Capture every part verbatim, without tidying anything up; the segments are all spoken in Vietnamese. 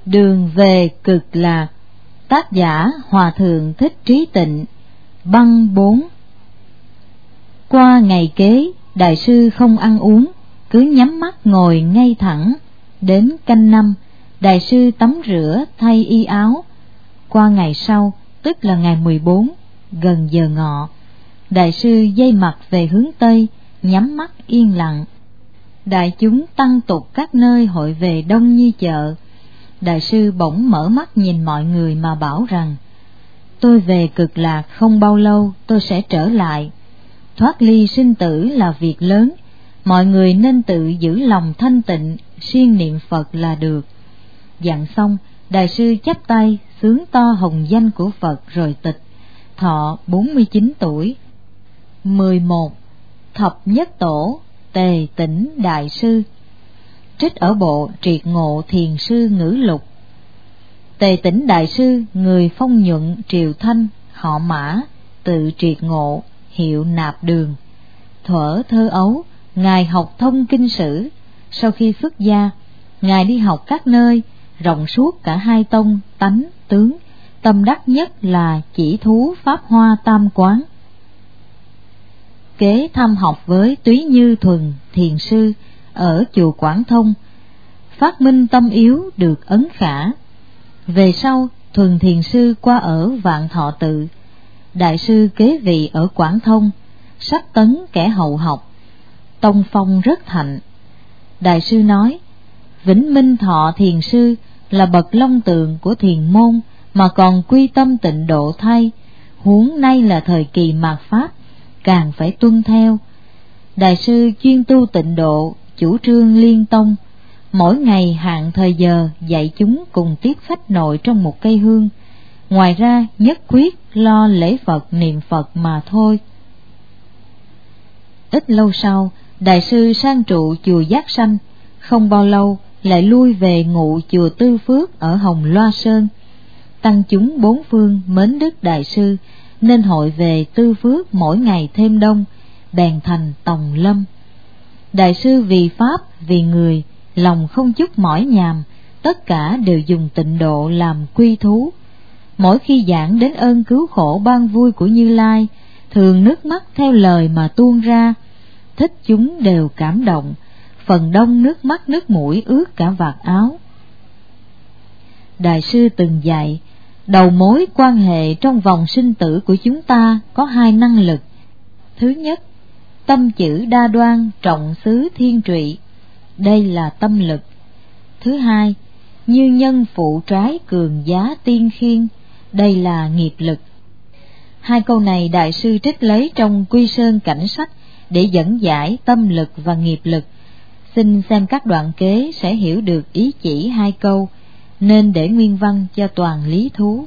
Đường về Cực Lạc. Tác giả Hòa Thượng Thích Trí Tịnh. Băng bốn. Qua ngày kế, đại sư không ăn uống, cứ nhắm mắt ngồi ngay thẳng. Đến canh năm, đại sư tắm rửa thay y áo. Qua ngày sau, tức là ngày mười bốn, gần giờ ngọ, đại sư dây mặt về hướng Tây, nhắm mắt yên lặng. Đại chúng tăng tục các nơi hội về đông như chợ. Đại sư bỗng mở mắt nhìn mọi người mà bảo rằng: tôi về Cực Lạc không bao lâu tôi sẽ trở lại. Thoát ly sinh tử là việc lớn, mọi người nên tự giữ lòng thanh tịnh, siêng niệm Phật là được. Dặn xong, đại sư chắp tay xướng to hồng danh của Phật rồi tịch, thọ bốn mươi chín tuổi. mười một. Thập nhất tổ Tề Tĩnh Đại Sư. Trích ở bộ Triệt Ngộ Thiền Sư Ngữ Lục. Tề Tĩnh Đại Sư, người Phong Nhuận Triều Thanh, họ Mã, tự Triệt Ngộ, hiệu Nạp Đường. Thuở thơ ấu, ngài học thông kinh sử. Sau khi xuất gia, ngài đi học các nơi, rộng suốt cả hai tông tánh tướng. Tâm đắc nhất là chỉ thú Pháp Hoa Tam Quán. Kế thăm học với Túy Như Thuần Thiền Sư ở chùa Quảng Thông, phát minh tâm yếu được ấn khả. Về sau, Thuần Thiền Sư qua ở Vạn Thọ Tự, đại sư kế vị ở Quảng Thông, sắp tấn kẻ hậu học, tông phong rất thạnh. Đại sư nói: Vĩnh Minh Thọ Thiền Sư là bậc long tượng của thiền môn mà còn quy tâm tịnh độ thay, huống nay là thời kỳ mạt Pháp, càng phải tuân theo. Đại sư chuyên tu tịnh độ, chủ trương liên tông, mỗi ngày hạn thời giờ dạy chúng cùng tiếp khách nội trong một cây hương, ngoài ra nhất quyết lo lễ Phật niệm Phật mà thôi. Ít lâu sau, đại sư sang trụ chùa Giác Sanh, không bao lâu lại lui về ngụ chùa Tư Phước ở Hồng Loa Sơn. Tăng chúng bốn phương mến đức đại sư nên hội về Tư Phước mỗi ngày thêm đông, bèn thành Tòng Lâm. Đại sư vì Pháp, vì người, lòng không chút mỏi nhàm, tất cả đều dùng tịnh độ làm quy thú. Mỗi khi giảng đến ơn cứu khổ ban vui của Như Lai, thường nước mắt theo lời mà tuôn ra, thích chúng đều cảm động, phần đông nước mắt nước mũi ướt cả vạt áo. Đại sư từng dạy, đầu mối quan hệ trong vòng sinh tử của chúng ta có hai năng lực. Thứ nhất, tâm chữ đa đoan trọng xứ thiên trụy, đây là tâm lực. Thứ hai, như nhân phụ trái cường giá tiên khiên, đây là nghiệp lực. Hai câu này đại sư trích lấy trong Quy Sơn Cảnh Sách để dẫn giải tâm lực và nghiệp lực. Xin xem các đoạn kế sẽ hiểu được ý chỉ hai câu, nên để nguyên văn cho toàn lý thú.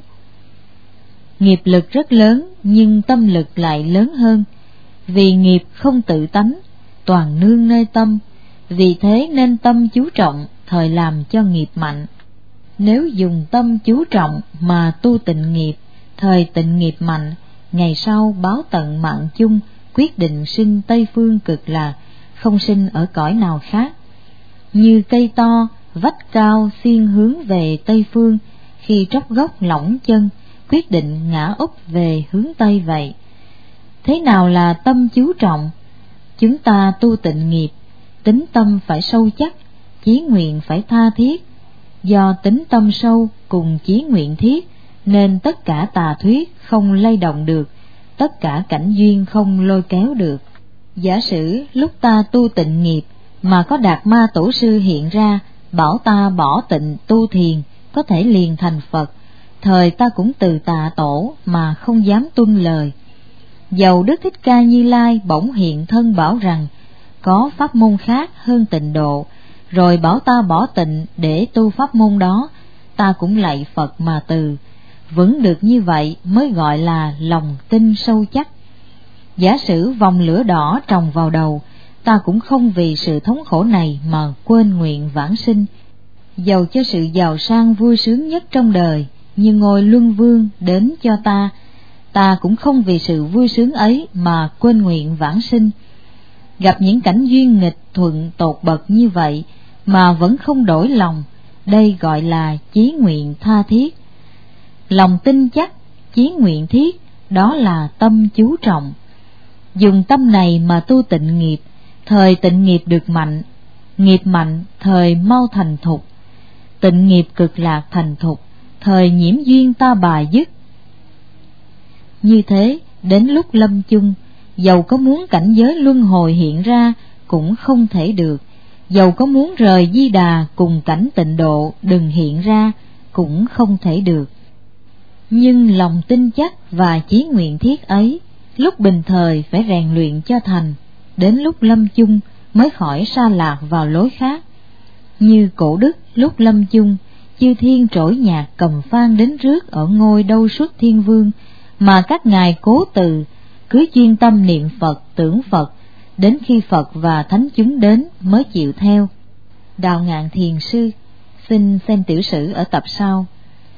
Nghiệp lực rất lớn, nhưng tâm lực lại lớn hơn. Vì nghiệp không tự tánh, toàn nương nơi tâm, vì thế nên tâm chú trọng, thời làm cho nghiệp mạnh. Nếu dùng tâm chú trọng mà tu tịnh nghiệp, thời tịnh nghiệp mạnh, ngày sau báo tận mạng chung, quyết định sinh Tây Phương Cực Lạc, không sinh ở cõi nào khác. Như cây to, vách cao xiên hướng về Tây Phương, khi tróc gốc lỏng chân, quyết định ngã úp về hướng Tây vậy. Thế nào là tâm chú trọng? Chúng ta tu tịnh nghiệp, tính tâm phải sâu chắc, chí nguyện phải tha thiết. Do tính tâm sâu cùng chí nguyện thiết, nên tất cả tà thuyết không lay động được, tất cả cảnh duyên không lôi kéo được. Giả sử lúc ta tu tịnh nghiệp mà có Đạt Ma Tổ Sư hiện ra, bảo ta bỏ tịnh tu thiền, có thể liền thành Phật, thời ta cũng từ tạ tổ mà không dám tuân lời. Dầu Đức Thích Ca Như Lai bỗng hiện thân bảo rằng có pháp môn khác hơn tịnh độ, rồi bảo ta bỏ tịnh để tu pháp môn đó, ta cũng lạy Phật mà từ. Vững được như vậy mới gọi là lòng tin sâu chắc. Giả sử vòng lửa đỏ trồng vào đầu, ta cũng không vì sự thống khổ này mà quên nguyện vãng sinh. Dầu cho sự giàu sang vui sướng nhất trong đời như ngôi luân vương đến cho ta, ta cũng không vì sự vui sướng ấy mà quên nguyện vãng sinh. Gặp những cảnh duyên nghịch thuận tột bậc như vậy mà vẫn không đổi lòng, đây gọi là chí nguyện tha thiết. Lòng tin chắc, chí nguyện thiết, đó là tâm chú trọng. Dùng tâm này mà tu tịnh nghiệp, thời tịnh nghiệp được mạnh, nghiệp mạnh thời mau thành thục, tịnh nghiệp cực lạc thành thục, thời nhiễm duyên ta bà dứt. Như thế, đến lúc lâm chung, dầu có muốn cảnh giới luân hồi hiện ra cũng không thể được, dầu có muốn rời Di Đà cùng cảnh tịnh độ đừng hiện ra cũng không thể được. Nhưng lòng tin chắc và chí nguyện thiết ấy, lúc bình thời phải rèn luyện cho thành, đến lúc lâm chung mới khỏi sa lạc vào lối khác. Như cổ đức lúc lâm chung, chư thiên trỗi nhạc cầm phan đến rước ở ngôi đâu xuất thiên vương, mà các ngài cố từ, cứ chuyên tâm niệm Phật, tưởng Phật, đến khi Phật và thánh chúng đến mới chịu theo. Đào Ngạn Thiền Sư, xin xem tiểu sử ở tập sau.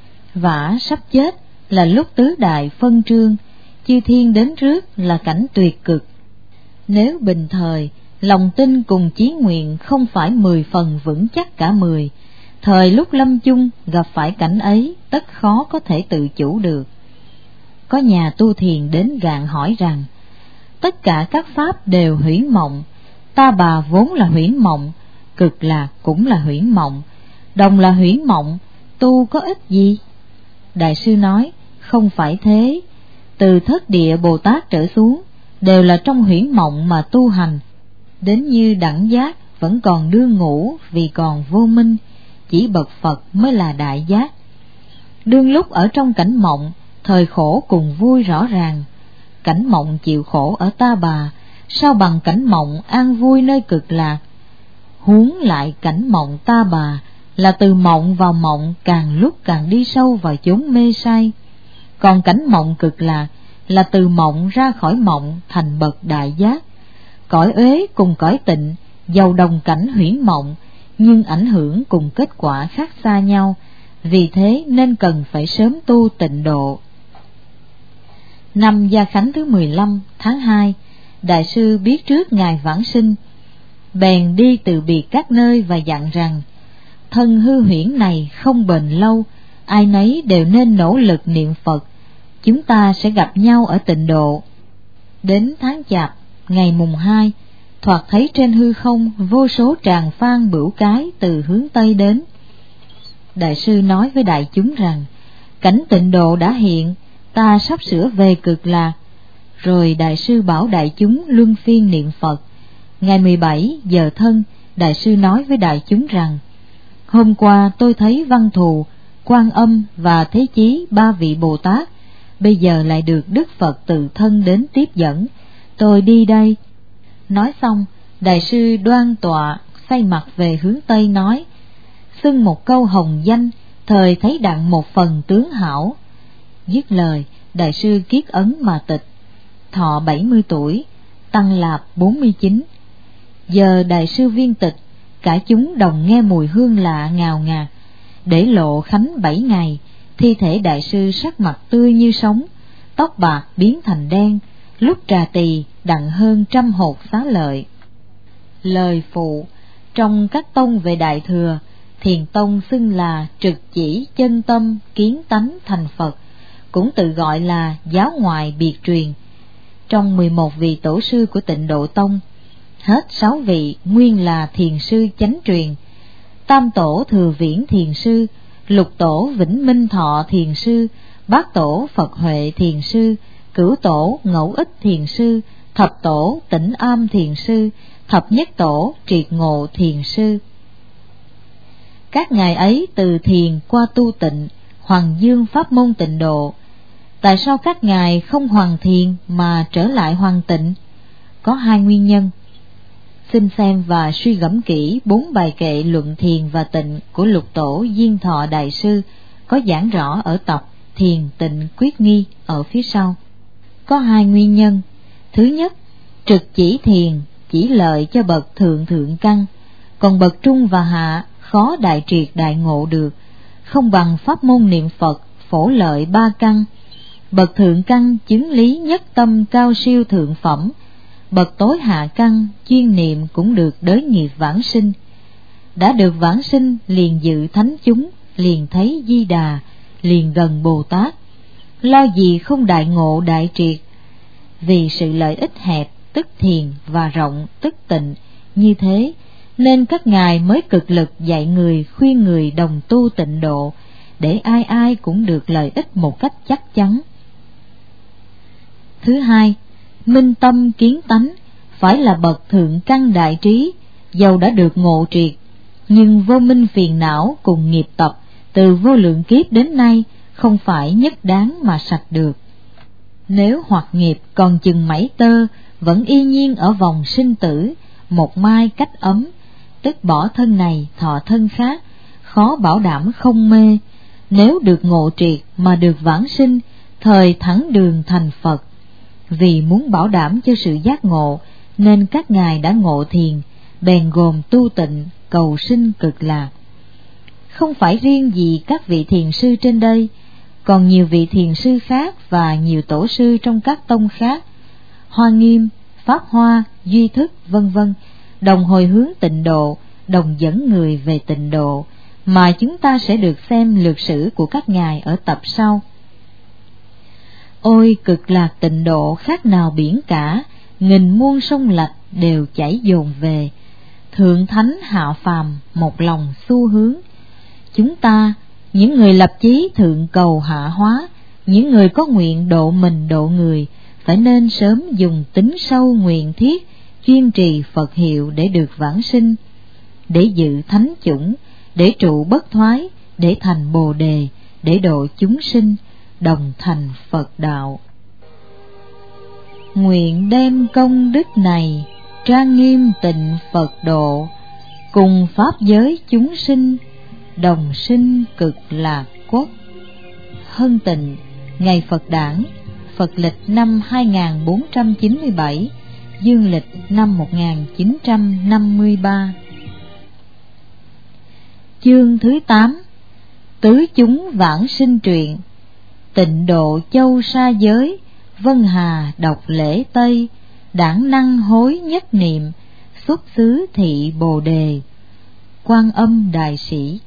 Vả sắp chết là lúc tứ đại phân trương, chư thiên đến rước là cảnh tuyệt cực. Nếu bình thời, lòng tin cùng chí nguyện không phải mười phần vững chắc cả mười, thời lúc lâm chung gặp phải cảnh ấy tất khó có thể tự chủ được. Có nhà tu thiền đến gạn hỏi rằng, tất cả các pháp đều huyễn mộng, ta bà vốn là huyễn mộng, cực lạc cũng là huyễn mộng, đồng là huyễn mộng, tu có ích gì? Đại sư nói, không phải thế, từ thất địa Bồ Tát trở xuống, đều là trong huyễn mộng mà tu hành, đến như đẳng giác vẫn còn đương ngủ vì còn vô minh, chỉ bậc Phật mới là đại giác. Đương lúc ở trong cảnh mộng, thời khổ cùng vui rõ ràng, cảnh mộng chịu khổ ở ta bà, sao bằng cảnh mộng an vui nơi cực lạc. Huống lại cảnh mộng ta bà là từ mộng vào mộng càng lúc càng đi sâu vào chốn mê say, còn cảnh mộng cực lạc là từ mộng ra khỏi mộng thành bậc đại giác. Cõi uế cùng cõi tịnh dầu đồng cảnh huyễn mộng, nhưng ảnh hưởng cùng kết quả khác xa nhau, vì thế nên cần phải sớm tu tịnh độ. Năm Gia Khánh thứ mười lăm tháng hai, Đại sư biết trước ngày vãng sinh, bèn đi từ biệt các nơi và dặn rằng, thân hư huyễn này không bền lâu, ai nấy đều nên nỗ lực niệm Phật, chúng ta sẽ gặp nhau ở tịnh độ. Đến tháng Chạp, ngày mùng hai, thoạt thấy trên hư không vô số tràng phan bửu cái từ hướng Tây đến. Đại sư nói với đại chúng rằng, cảnh tịnh độ đã hiện, ta sắp sửa về cực lạc. Rồi đại sư bảo đại chúng luân phiên niệm Phật. Ngày mười bảy giờ thân, đại sư nói với đại chúng rằng, hôm qua tôi thấy Văn Thù, Quan Âm và Thế Chí ba vị Bồ Tát, bây giờ lại được Đức Phật tự thân đến tiếp dẫn, tôi đi đây. Nói xong, đại sư đoan tọa xoay mặt về hướng Tây nói, xưng một câu hồng danh, thời thấy đặng một phần tướng hảo. Dứt lời, đại sư kiết ấn mà tịch, thọ bảy mươi tuổi, tăng lạp bốn mươi chín. Giờ đại sư viên tịch, cả chúng đồng nghe mùi hương lạ ngào ngạt. Để lộ khánh bảy ngày, thi thể đại sư sắc mặt tươi như sống, tóc bạc biến thành đen, lúc trà tỳ đặng hơn trăm hột xá lợi. Lời phụ, trong các tông về Đại Thừa, Thiền Tông xưng là trực chỉ chân tâm kiến tánh thành Phật, cũng tự gọi là giáo ngoại biệt truyền. Trong mười một vị tổ sư của Tịnh Độ Tông, hết sáu vị nguyên là thiền sư chánh truyền. Tam tổ Thừa Viễn Thiền Sư, lục tổ Vĩnh Minh Thọ Thiền Sư, bát tổ Phật Huệ Thiền Sư, cửu tổ Ngẫu Ích Thiền Sư, thập tổ Tĩnh Am Thiền Sư, thập nhất tổ Triệt Ngộ Thiền Sư. Các ngài ấy từ thiền qua tu tịnh, hoàng dương pháp môn tịnh độ. Tại sao các ngài không hoàn thiền mà trở lại hoàn tịnh? Có hai nguyên nhân. Xin xem và suy gẫm kỹ bốn bài kệ luận thiền và tịnh của lục tổ Diên Thọ Đại Sư, có giảng rõ ở tập Thiền Tịnh Quyết Nghi ở phía sau. Có hai nguyên nhân. Thứ nhất, trực chỉ thiền chỉ lợi cho bậc thượng thượng căn, còn bậc trung và hạ khó đại triệt đại ngộ được, không bằng pháp môn niệm Phật phổ lợi ba căn. Bậc thượng căn chứng lý nhất tâm cao siêu thượng phẩm, bậc tối hạ căn chuyên niệm cũng được đới nghiệp vãng sinh. đã được vãng sinh liền dự thánh chúng, liền thấy Di Đà, liền gần Bồ Tát, lo gì không đại ngộ đại triệt. Vì sự lợi ích hẹp tức thiền và rộng tức tịnh như thế, nên các ngài mới cực lực dạy người, khuyên người đồng tu tịnh độ, để ai ai cũng được lợi ích một cách chắc chắn. Thứ hai, minh tâm kiến tánh phải là bậc thượng căn đại trí, dầu đã được ngộ triệt, nhưng vô minh phiền não cùng nghiệp tập từ vô lượng kiếp đến nay không phải nhất đáng mà sạch được. Nếu hoặc nghiệp còn chừng mảy tơ, vẫn y nhiên ở vòng sinh tử, một mai cách ấm, tức bỏ thân này thọ thân khác, khó bảo đảm không mê. Nếu được ngộ triệt mà được vãng sinh, thời thẳng đường thành Phật. Vì muốn bảo đảm cho sự giác ngộ, nên các ngài đã ngộ thiền, bèn gồm tu tịnh, cầu sinh cực lạc. Không phải riêng gì các vị thiền sư trên đây, còn nhiều vị thiền sư khác và nhiều tổ sư trong các tông khác, Hoa Nghiêm, Pháp Hoa, Duy Thức, vân vân, đồng hồi hướng tịnh độ, đồng dẫn người về tịnh độ, mà chúng ta sẽ được xem lược sử của các ngài ở tập sau. Ôi cực lạc tịnh độ khác nào biển cả, nghìn muôn sông lạch đều chảy dồn về, thượng thánh hạ phàm một lòng xu hướng. Chúng ta, những người lập chí thượng cầu hạ hóa, những người có nguyện độ mình độ người, phải nên sớm dùng tính sâu nguyện thiết, chuyên trì Phật hiệu để được vãng sinh, để dự thánh chủng, để trụ bất thoái, để thành Bồ đề, để độ chúng sinh, đồng thành Phật đạo. Nguyện đem công đức này trang nghiêm tịnh Phật độ, cùng pháp giới chúng sinh, đồng sinh cực lạc quốc. Hân Tịnh, ngày Phật đản, Phật lịch năm hai nghìn bốn trăm chín mươi bảy, dương lịch năm một nghìn chín trăm năm mươi ba. Chương thứ tám, tứ chúng vãng sinh truyện. Tịnh độ châu sa giới, Vân Hà đọc lễ Tây, đản năng hối nhất niệm, xuất xứ thị Bồ đề. Quan Âm Đại Sĩ.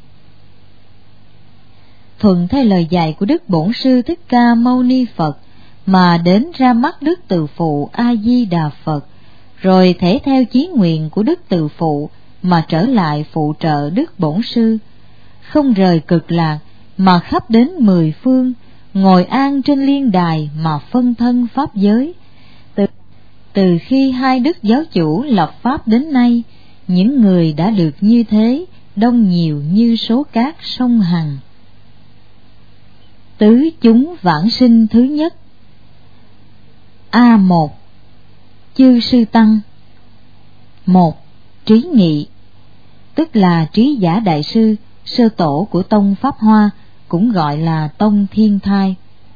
Thuận theo lời dạy của Đức Bổn Sư Thích Ca Mâu Ni Phật mà đến ra mắt Đức Từ Phụ A Di Đà Phật, rồi thể theo chí nguyện của Đức Từ Phụ mà trở lại phụ trợ Đức Bổn Sư, không rời cực lạc mà khắp đến mười phương, ngồi an trên liên đài mà phân thân pháp giới. Từ, từ khi hai đức giáo chủ lập pháp đến nay, những người đã được như thế đông nhiều như số cát sông Hằng. Tứ chúng vãng sinh thứ nhất. A một. Chư sư tăng. Một. Trí Nghị, tức là Trí Giả Đại Sư, sơ tổ của tông Pháp Hoa, cũng gọi là tông Thiên Thai.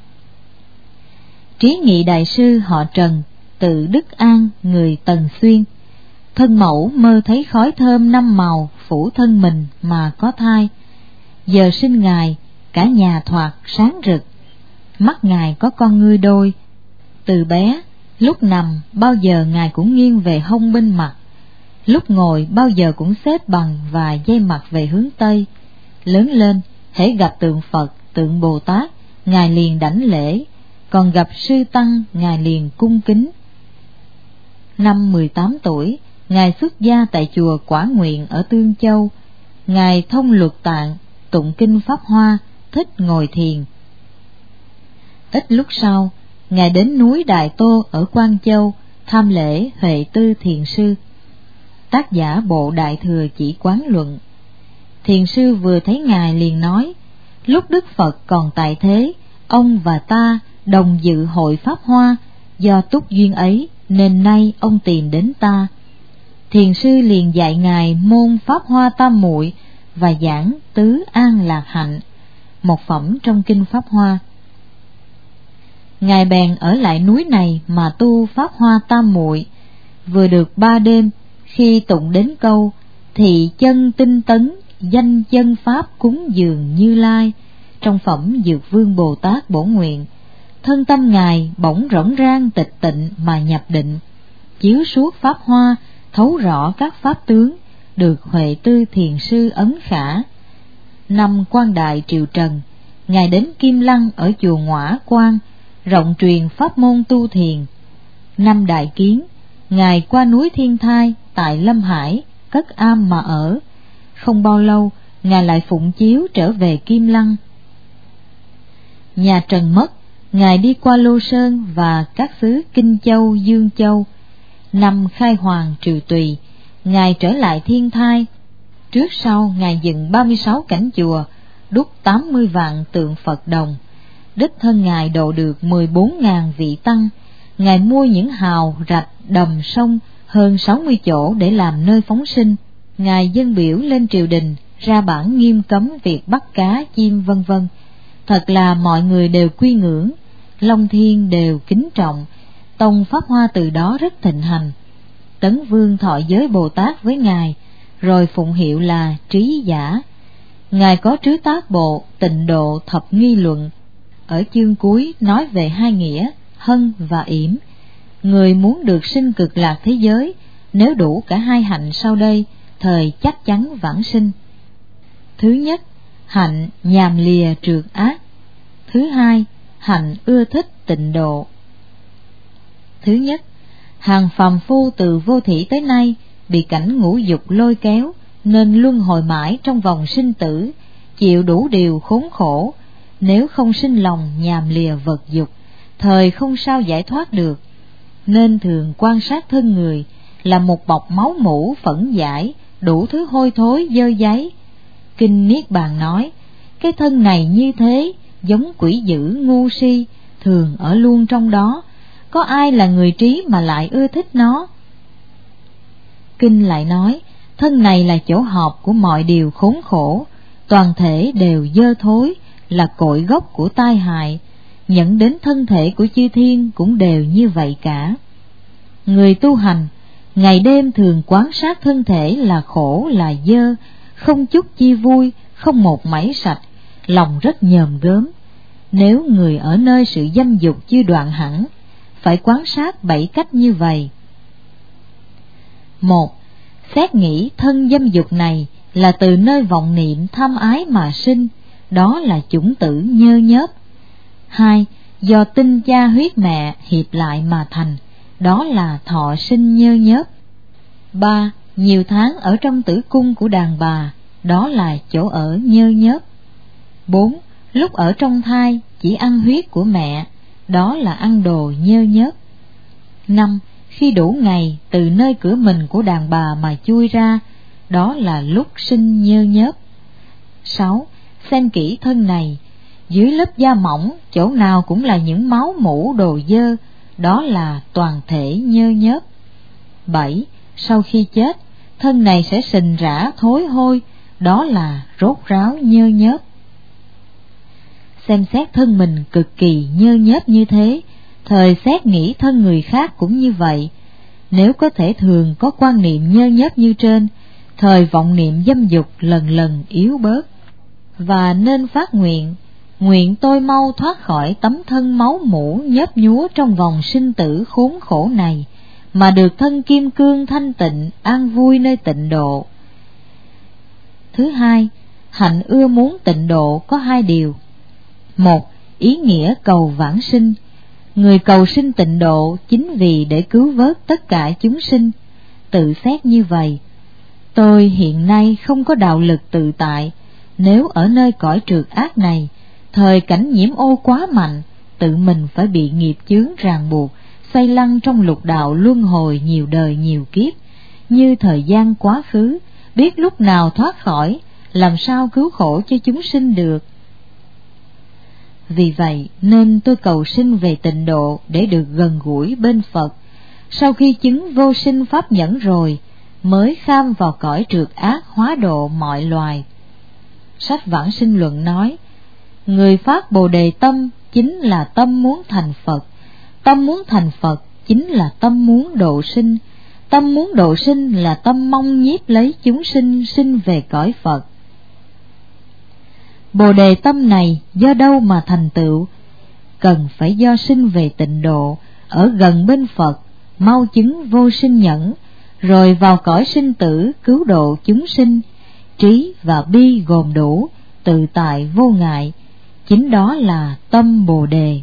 Trí Nghị Đại Sư họ Trần, tự Đức An, người Tần Xuyên. Thân mẫu mơ thấy khói thơm năm màu phủ thân mình mà có thai. Giờ sinh ngài, cả nhà thoạt sáng rực. Mắt ngài có con ngươi đôi. Từ bé, lúc nằm bao giờ ngài cũng nghiêng về hông bên mặt, lúc ngồi bao giờ cũng xếp bằng và dây mặt về hướng Tây. Lớn lên, hễ gặp tượng Phật, tượng Bồ Tát, ngài liền đảnh lễ, còn gặp sư tăng, ngài liền cung kính. Năm mười tám tuổi, ngài xuất gia tại chùa Quả Nguyện ở Tương Châu. Ngài thông luật tạng, tụng kinh Pháp Hoa, thích ngồi thiền. Ít lúc sau, ngài đến núi Đại Tô ở Quang Châu tham lễ Huệ Tư Thiền Sư. Tác giả bộ Đại Thừa Chỉ Quán Luận. Thiền sư vừa thấy ngài liền nói: lúc Đức Phật còn tại thế, ông và ta đồng dự hội Pháp Hoa, do túc duyên ấy nên nay ông tìm đến ta. Thiền sư liền dạy ngài môn Pháp Hoa Tam Muội và giảng Tứ An Lạc Hạnh, một phẩm trong kinh Pháp Hoa. Ngài bèn ở lại núi này mà tu Pháp Hoa Tam Muội. Vừa được ba đêm, khi tụng đến câu thị chân tinh tấn, danh chân pháp cúng dường Như Lai, trong phẩm Dược Vương Bồ Tát Bổ Nguyện, thân tâm ngài bỗng rỗng rang tịch tịnh mà nhập định, chiếu suốt Pháp Hoa, thấu rõ các pháp tướng, được Huệ Tư Thiền Sư ấn khả. Năm Quang Đại Triều Trần, Ngài đến Kim Lăng ở chùa Ngoã Quan, rộng truyền pháp môn tu thiền. Năm Đại Kiến, Ngài qua núi Thiên Thai tại Lâm Hải, cất am mà ở. Không bao lâu, Ngài lại phụng chiếu trở về Kim Lăng. Nhà Trần mất, Ngài đi qua Lô Sơn và các xứ Kinh Châu, Dương Châu. Năm Khai Hoàng Triều Tùy, Ngài trở lại Thiên Thai. Trước sau Ngài dựng ba mươi sáu cảnh chùa, đúc tám mươi vạn tượng Phật đồng. Đích thân Ngài độ được mười bốn ngàn vị tăng. Ngài mua những hào, rạch, đầm, sông hơn sáu mươi chỗ để làm nơi phóng sinh. Ngài dâng biểu lên triều đình, ra bản nghiêm cấm việc bắt cá, chim vân vân. Thật là mọi người đều quy ngưỡng, Long Thiên đều kính trọng. Tông Pháp Hoa từ đó rất thịnh hành. Tấn Vương thọ giới Bồ Tát với Ngài, rồi phụng hiệu là Trí Giả. Ngài có trứ tác bộ Tịnh Độ Thập Nghi Luận, ở chương cuối nói về hai nghĩa hân và yểm. Người muốn được sinh cực lạc thế giới, nếu đủ cả hai hạnh sau đây, thời chắc chắn vãng sinh. Thứ nhất, hạnh nhàm lìa trượt ác. Thứ hai, hạnh ưa thích tịnh độ. Thứ nhất, hàng phàm phu từ vô thỉ tới nay bị cảnh ngũ dục lôi kéo, nên luân hồi mãi trong vòng sinh tử, chịu đủ điều khốn khổ. Nếu không sinh lòng nhàm lìa vật dục, thời không sao giải thoát được, nên thường quan sát thân người là một bọc máu mủ phẫn dãi, đủ thứ hôi thối dơ dáy. Kinh Niết Bàn nói, cái thân này như thế, giống quỷ dữ ngu si, thường ở luôn trong đó, có ai là người trí mà lại ưa thích nó. Kinh lại nói, thân này là chỗ họp của mọi điều khốn khổ, toàn thể đều dơ thối, là cội gốc của tai hại, nhận đến thân thể của chư thiên cũng đều như vậy cả. Người tu hành, ngày đêm thường quan sát thân thể là khổ là dơ, không chút chi vui, không một mảy sạch, lòng rất nhòm gớm. Nếu người ở nơi sự dâm dục chưa đoạn hẳn, phải quan sát bảy cách như vậy. Một, xét nghĩ thân dâm dục này là từ nơi vọng niệm tham ái mà sinh, đó là chủng tử nhơ nhớp. Hai, do tinh cha huyết mẹ hiệp lại mà thành, đó là thọ sinh nhơ nhớp. Ba, nhiều tháng ở trong tử cung của đàn bà, đó là chỗ ở nhơ nhớp. Bốn, lúc ở trong thai chỉ ăn huyết của mẹ, đó là ăn đồ nhơ nhớp. Năm, khi đủ ngày từ nơi cửa mình của đàn bà mà chui ra, đó là lúc sinh nhơ nhớp. Sáu, xem kỹ thân này, dưới lớp da mỏng chỗ nào cũng là những máu mủ đồ dơ, đó là toàn thể nhơ nhớp. Bảy, sau khi chết, thân này sẽ sình rã thối hôi, đó là rốt ráo nhơ nhớp. Xem xét thân mình cực kỳ nhơ nhớp như thế, thời xét nghĩ thân người khác cũng như vậy. Nếu có thể thường có quan niệm nhơ nhớp như trên, thời vọng niệm dâm dục lần lần yếu bớt. Và nên phát nguyện, nguyện tôi mau thoát khỏi tấm thân máu mủ nhớp nhúa trong vòng sinh tử khốn khổ này, mà được thân kim cương thanh tịnh, an vui nơi tịnh độ. Thứ hai, hạnh ưa muốn tịnh độ có hai điều. Một, ý nghĩa cầu vãng sinh. Người cầu sinh tịnh độ chính vì để cứu vớt tất cả chúng sinh. Tự xét như vậy, tôi hiện nay không có đạo lực tự tại, nếu ở nơi cõi trượt ác này, thời cảnh nhiễm ô quá mạnh, tự mình phải bị nghiệp chướng ràng buộc, xoay lăn trong lục đạo luân hồi nhiều đời nhiều kiếp, như thời gian quá khứ, biết lúc nào thoát khỏi, làm sao cứu khổ cho chúng sinh được. Vì vậy nên tôi cầu sinh về tịnh độ để được gần gũi bên Phật. Sau khi chứng vô sinh pháp nhẫn rồi, mới kham vào cõi trượt ác hóa độ mọi loài. Sách Vãng Sinh Luận nói, người phát Bồ Đề tâm chính là tâm muốn thành Phật, tâm muốn thành Phật chính là tâm muốn độ sinh, tâm muốn độ sinh là tâm mong nhiếp lấy chúng sinh sinh về cõi Phật. Bồ Đề tâm này do đâu mà thành tựu? Cần phải do sinh về tịnh độ, ở gần bên Phật, mau chứng vô sinh nhẫn, rồi vào cõi sinh tử cứu độ chúng sinh, trí và bi gồm đủ, tự tại vô ngại, chính đó là tâm Bồ Đề.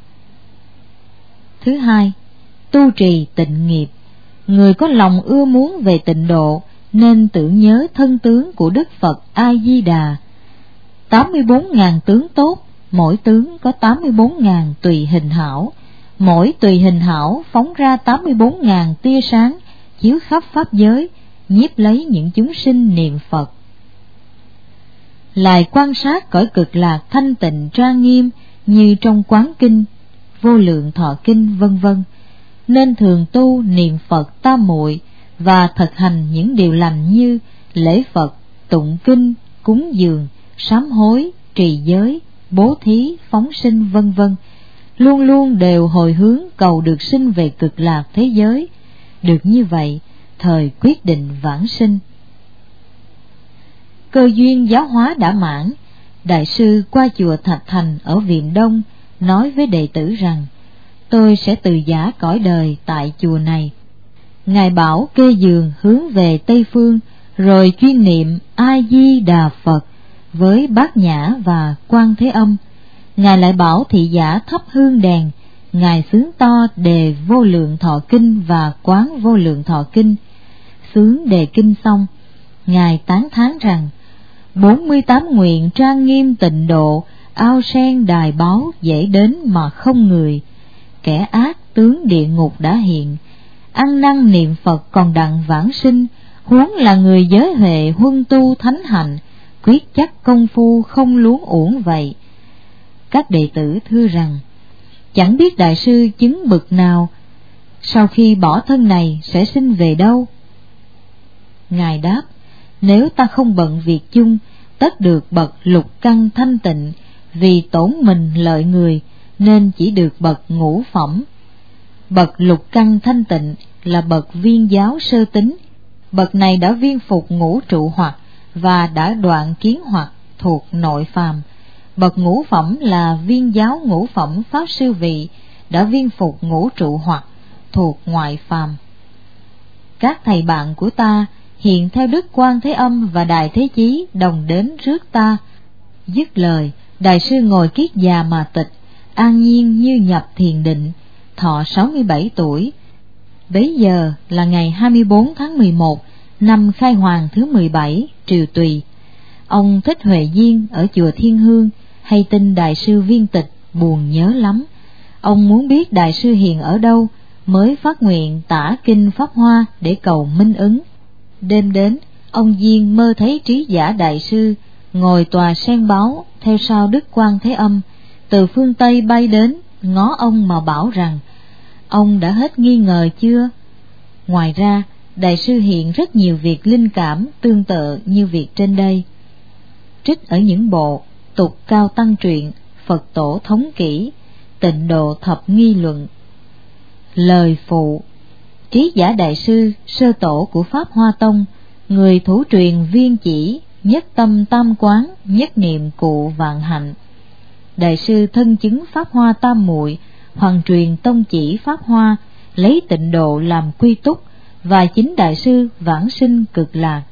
Thứ hai, tu trì tịnh nghiệp. Người có lòng ưa muốn về tịnh độ nên tưởng nhớ thân tướng của Đức Phật A Di Đà. tám mươi bốn ngàn tướng tốt, mỗi tướng có tám mươi bốn ngàn tùy hình hảo, mỗi tùy hình hảo phóng ra tám mươi bốn ngàn tia sáng chiếu khắp pháp giới, nhiếp lấy những chúng sinh niệm Phật. Lại quan sát cõi cực lạc thanh tịnh trang nghiêm như trong Quán Kinh, Vô Lượng Thọ Kinh vân vân, nên thường tu niệm Phật tam muội và thực hành những điều lành như lễ Phật, tụng kinh, cúng dường, sám hối, trì giới, bố thí, phóng sinh vân vân, luôn luôn đều hồi hướng cầu được sinh về cực lạc thế giới. Được như vậy, thời quyết định vãng sinh. Cơ duyên giáo hóa đã mãn, đại sư qua chùa Thạch Thành ở Viện Đông nói với đệ tử rằng: tôi sẽ từ giã cõi đời tại chùa này. Ngài bảo kê giường hướng về Tây Phương, rồi chuyên niệm A Di Đà Phật với Bát Nhã và Quan Thế Âm. Ngài lại bảo thị giả thắp hương đèn. Ngài xướng to đề Vô Lượng Thọ Kinh và Quán Vô Lượng Thọ Kinh. Xướng đề kinh xong, Ngài tán thán rằng: bốn mươi tám nguyện trang nghiêm tịnh độ, ao sen đài báu dễ đến mà không người. Kẻ ác tướng địa ngục đã hiện, ăn năn niệm Phật còn đặng vãng sinh, huống là người giới huệ huân tu thánh hạnh, quyết chắc công phu không luống uổng vậy. Các đệ tử thưa rằng: chẳng biết đại sư chứng bậc nào, sau khi bỏ thân này sẽ sinh về đâu? Ngài đáp: nếu ta không bận việc chung, tất được bậc lục căn thanh tịnh, vì tổn mình lợi người nên chỉ được bậc ngũ phẩm. Bậc lục căn thanh tịnh là bậc viên giáo sơ tính. Bậc này đã viên phục ngũ trụ hoặc và đã đoạn kiến hoặc thuộc nội phàm. Bậc ngũ phẩm là viên giáo ngũ phẩm pháp sư vị, đã viên phục ngũ trụ hoặc thuộc ngoại phàm. Các thầy bạn của ta hiện theo Đức Quan Thế Âm và Đại Thế Chí đồng đến rước ta. Dứt lời, đại sư ngồi kiết già mà tịch, an nhiên như nhập thiền định, thọ sáu mươi bảy tuổi. Bấy giờ là ngày hai mươi bốn tháng mười một năm Khai Hoàng thứ mười bảy Triều Tùy. Ông Thích Huệ Diên ở chùa Thiên Hương hay tin đại sư viên tịch, buồn nhớ lắm. Ông muốn biết đại sư hiện ở đâu, mới phát nguyện tả kinh Pháp Hoa để cầu minh ứng. Đêm đến, ông Diên mơ thấy trí giả đại sư ngồi tòa sen báo theo sau Đức Quan Thế Âm, từ phương Tây bay đến, ngó ông mà bảo rằng: ông đã hết nghi ngờ chưa? Ngoài ra, đại sư hiện rất nhiều việc linh cảm tương tự như việc trên đây. Trích ở những bộ Tục Cao Tăng Truyện, Phật Tổ Thống Kỷ, Tịnh Độ Thập Nghi Luận. Lời phụ: trí giả đại sư sơ tổ của Pháp Hoa Tông, người thủ truyền viên chỉ, nhất tâm tam quán, nhất niệm cụ vạn hạnh. Đại sư thân chứng Pháp Hoa tam muội, hoàng truyền tông chỉ Pháp Hoa, lấy tịnh độ làm quy túc, và chính đại sư vãng sinh cực lạc.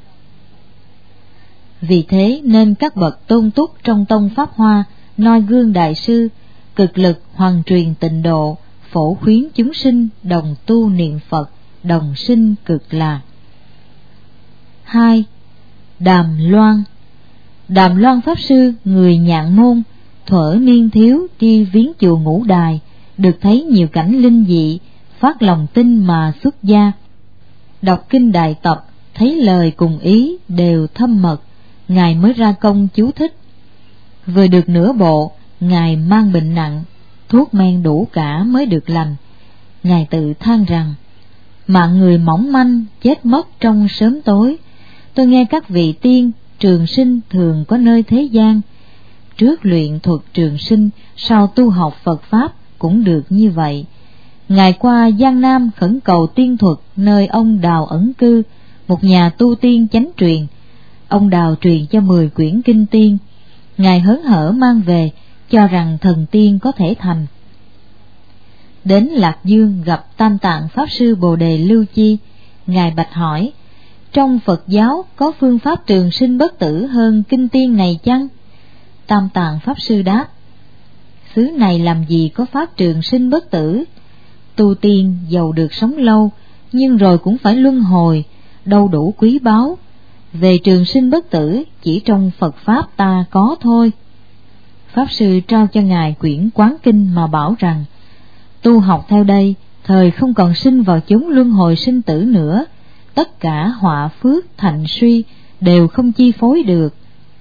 Vì thế nên các bậc tôn túc trong tông Pháp Hoa noi gương đại sư, cực lực hoàng truyền tịnh độ, phổ khuyến chúng sinh đồng tu niệm Phật, đồng sinh cực lạc. Hai. Đàm Loan. Đàm Loan pháp sư người Nhạn Môn, thuở niên thiếu đi viếng chùa Ngũ Đài, được thấy nhiều cảnh linh dị, phát lòng tin mà xuất gia. Đọc kinh Đại Tập, thấy lời cùng ý đều thâm mật, ngài mới ra công chú thích. Vừa được nửa bộ, ngài mang bệnh nặng, thuốc men đủ cả mới được lành. Ngài tự than rằng: mạng người mỏng manh, chết mất trong sớm tối. Tôi nghe các vị tiên trường sinh thường có nơi thế gian, trước luyện thuật trường sinh, sau tu học Phật Pháp cũng được như vậy. Ngài qua Giang Nam khẩn cầu tiên thuật nơi ông Đào ẩn cư, một nhà tu tiên chánh truyền. Ông Đào truyền cho mười quyển kinh tiên. Ngài hớn hở mang về, cho rằng thần tiên có thể thành. Đến Lạc Dương gặp Tam Tạng Pháp Sư Bồ Đề Lưu Chi. Ngài bạch hỏi: trong Phật giáo có phương pháp trường sinh bất tử hơn kinh tiên này chăng? Tam Tạng Pháp Sư đáp: xứ này làm gì có pháp trường sinh bất tử. Tu tiên giàu được sống lâu, nhưng rồi cũng phải luân hồi, đâu đủ quý báu. Về trường sinh bất tử, chỉ trong Phật Pháp ta có thôi. Pháp Sư trao cho Ngài quyển Quán Kinh mà bảo rằng: tu học theo đây, thời không còn sinh vào chốn luân hồi sinh tử nữa, tất cả họa phước thạnh suy đều không chi phối được.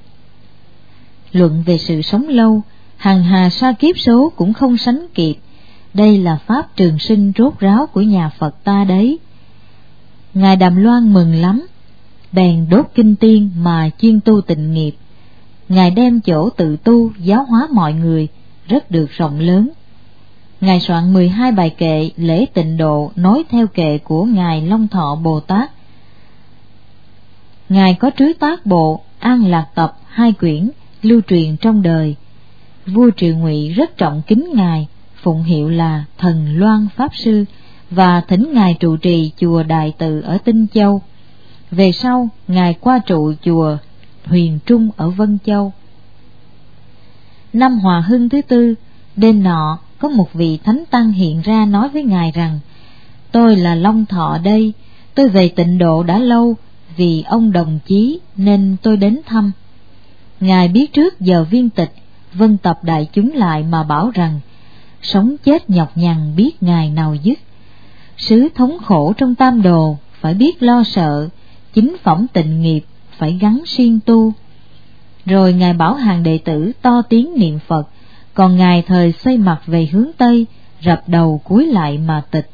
Luận về sự sống lâu, hằng hà sa kiếp số cũng không sánh kịp. Đây là pháp trường sinh rốt ráo của nhà Phật ta đấy. Ngài Đàm Loan mừng lắm, bèn đốt kinh tiên mà chuyên tu tịnh nghiệp. Ngài đem chỗ tự tu giáo hóa mọi người, rất được rộng lớn. Ngài soạn mười hai bài kệ lễ tịnh độ nối theo kệ của Ngài Long Thọ Bồ Tát. Ngài có trứ tác bộ An Lạc Tập hai quyển lưu truyền trong đời. Vua Triệu Ngụy rất trọng kính Ngài, phụng hiệu là Thần Loan Pháp Sư và thỉnh Ngài trụ trì chùa Đại Từ ở Tinh Châu. Về sau, Ngài qua trụ chùa Huyền Trung ở Vân Châu. Năm Hòa Hưng thứ tư, đêm nọ có một vị thánh tăng hiện ra nói với Ngài rằng: tôi là Long Thọ đây, tôi về tịnh độ đã lâu, vì ông đồng chí nên tôi đến thăm. Ngài biết trước giờ viên tịch, vân tập đại chúng lại mà bảo rằng: sống chết nhọc nhằn biết ngày nào dứt. Sứ thống khổ trong tam đồ phải biết lo sợ, chính phẩm tịnh nghiệp phải gắn siêng tu. Rồi Ngài bảo hàng đệ tử to tiếng niệm Phật, còn Ngài thời xoay mặt về hướng Tây, rập đầu cúi lại mà tịch.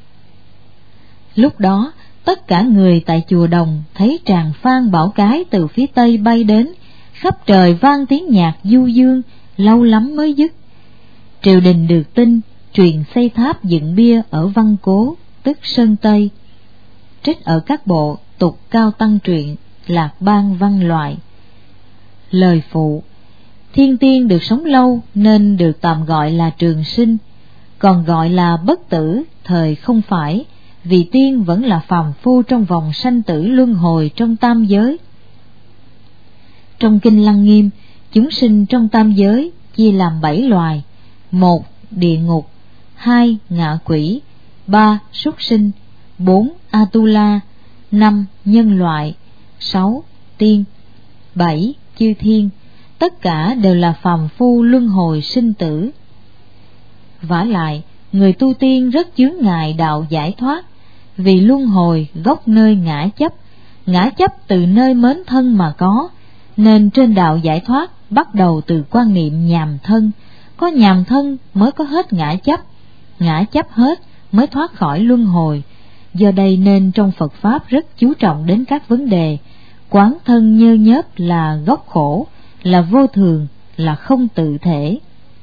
Lúc đó tất cả người tại chùa Đồng thấy tràng phan bảo cái từ phía Tây bay đến, khắp trời vang tiếng nhạc du dương, lâu lắm mới dứt. Triều đình được tin, truyền xây tháp dựng bia ở Văn Cố, tức Sơn Tây. Trích ở các bộ Tục Cao Tăng truyện, Lạc Bang văn loại. Lời phụ: thiên tiên được sống lâu nên được tạm gọi là trường sinh, còn gọi là bất tử thời không phải, vì tiên vẫn là phàm phu trong vòng sanh tử luân hồi trong tam giới. Trong Kinh Lăng Nghiêm, chúng sinh trong tam giới chia làm bảy loài: một địa ngục, hai ngạ quỷ, ba súc sinh, bốn Atula, năm nhân loại, sáu tiên, bảy chư thiên, tất cả đều là phàm phu luân hồi sinh tử. Vả lại, người tu tiên rất chướng ngại đạo giải thoát, vì luân hồi gốc nơi ngã chấp, ngã chấp từ nơi mến thân mà có, nên trên đạo giải thoát bắt đầu từ quan niệm nhàm thân, có nhàm thân mới có hết ngã chấp, ngã chấp hết mới thoát khỏi luân hồi. Do đây nên trong Phật Pháp rất chú trọng đến các vấn đề quán thân nhơ nhớp là gốc khổ, là vô thường, là không tự thể.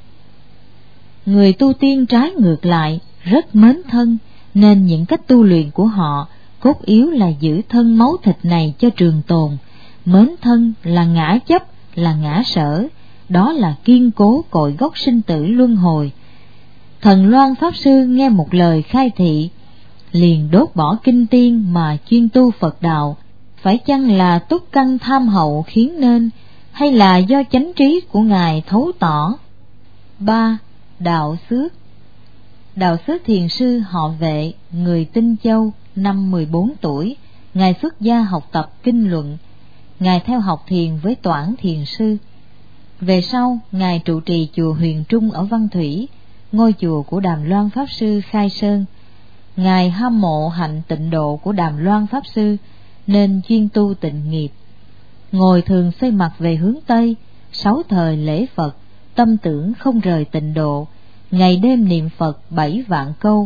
Người tu tiên trái ngược lại, rất mến thân, nên những cách tu luyện của họ cốt yếu là giữ thân máu thịt này cho trường tồn. Mến thân là ngã chấp, là ngã sở, đó là kiên cố cội gốc sinh tử luân hồi. Thần Loan Pháp Sư nghe một lời khai thị, liền đốt bỏ kinh tiên mà chuyên tu Phật đạo. Phải chăng là túc căn tham hậu khiến nên, hay là do chánh trí của Ngài thấu tỏ? Ba. Đạo Xước. Đạo Xước thiền sư họ Vệ, người Tinh Châu, năm mười bốn tuổi, Ngài xuất gia học tập kinh luận. Ngài theo học thiền với Toản thiền sư. Về sau, Ngài trụ trì chùa Huyền Trung ở Văn Thủy, ngôi chùa của Đàm Loan Pháp Sư khai sơn. Ngài hâm mộ hạnh tịnh độ của Đàm Loan Pháp Sư, nên chuyên tu tịnh nghiệp. Ngồi thường xoay mặt về hướng Tây, sáu thời lễ Phật, tâm tưởng không rời tịnh độ, ngày đêm niệm Phật bảy vạn câu.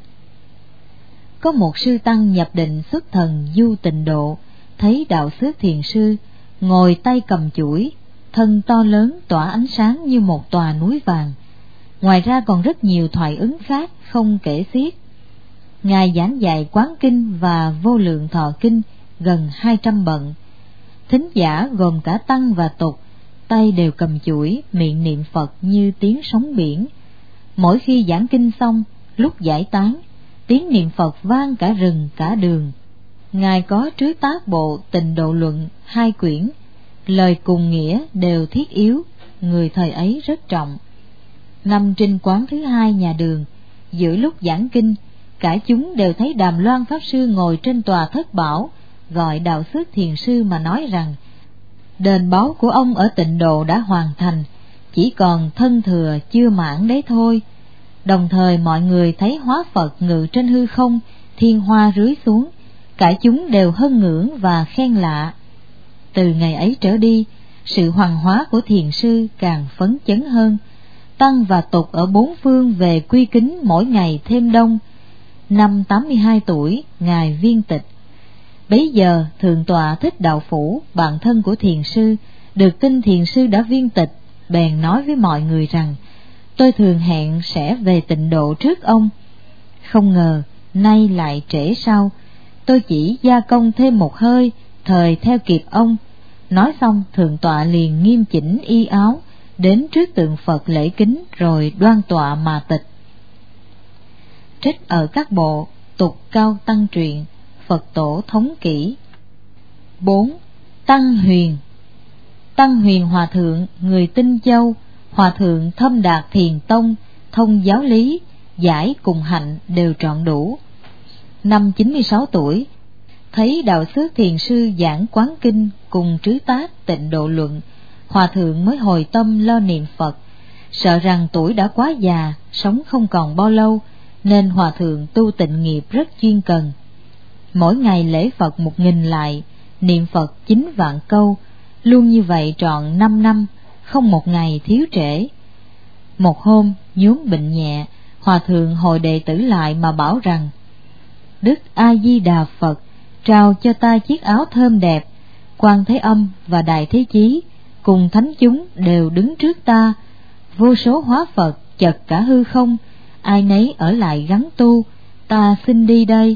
Có một sư tăng nhập định xuất thần du tịnh độ, thấy đạo xước thiền sư ngồi tay cầm chuỗi, thân to lớn tỏa ánh sáng như một tòa núi vàng. Ngoài ra còn rất nhiều thoại ứng khác không kể xiết. Ngài giảng dạy Quán Kinh và Vô Lượng Thọ Kinh gần hai trăm bận. Thính giả gồm cả tăng và tục, tay đều cầm chuỗi, miệng niệm Phật như tiếng sóng biển. Mỗi khi giảng kinh xong, lúc giải tán, tiếng niệm Phật vang cả rừng cả đường. Ngài có trứ tác bộ Tịnh Độ Luận hai quyển, lời cùng nghĩa đều thiết yếu, người thời ấy rất trọng. Năm trinh quán thứ hai nhà Đường, giữa lúc giảng kinh, cả chúng đều thấy Đàm Loan Pháp Sư ngồi trên tòa thất bảo, gọi Đạo Xước Thiền Sư mà nói rằng đền báu của ông ở Tịnh Độ đã hoàn thành, chỉ còn thân thừa chưa mãn đấy thôi. Đồng thời mọi người thấy hóa Phật ngự trên hư không, thiên hoa rưới xuống, cả chúng đều hân ngưỡng và khen lạ. Từ ngày ấy trở đi, sự hoàng hóa của thiền sư càng phấn chấn hơn, tăng và tục ở bốn phương về quy kính mỗi ngày thêm đông. Năm tám mươi hai tuổi, ngài viên tịch. Bấy giờ Thượng tọa Thích Đạo Phủ, bạn thân của thiền sư, được tin thiền sư đã viên tịch, bèn nói với mọi người rằng tôi thường hẹn sẽ về Tịnh Độ trước ông. Không ngờ nay lại trễ sau, tôi chỉ gia công thêm một hơi, thời theo kịp ông. Nói xong, Thượng tọa liền nghiêm chỉnh y áo, đến trước tượng Phật lễ kính, rồi đoan tọa mà tịch. Trích ở các bộ Tục Cao Tăng Truyện, Phật Tổ Thống Kỷ. Bốn. Tăng Huyền. Tăng Huyền Hòa Thượng, người Tinh Châu, Hòa Thượng thâm đạt thiền tông, thông giáo lý, giải cùng hạnh đều trọn đủ. Năm chín mươi sáu tuổi, thấy Đạo Xước Thiền Sư giảng quán kinh cùng trứ tác Tịnh Độ Luận, Hòa Thượng mới hồi tâm lo niệm Phật, sợ rằng tuổi đã quá già, sống không còn bao lâu, nên Hòa Thượng tu tịnh nghiệp rất chuyên cần. Mỗi ngày lễ Phật một nghìn lại, niệm Phật chín vạn câu, luôn như vậy trọn năm năm, không một ngày thiếu trễ. Một hôm nhuốm bệnh nhẹ, Hòa Thượng hội đệ tử lại mà bảo rằng: Đức A Di Đà Phật trao cho ta chiếc áo thơm đẹp, Quan Thế Âm và Đại Thế Chí cùng thánh chúng đều đứng trước ta, vô số hóa Phật chật cả hư không, ai nấy ở lại gắng tu, ta xin đi đây.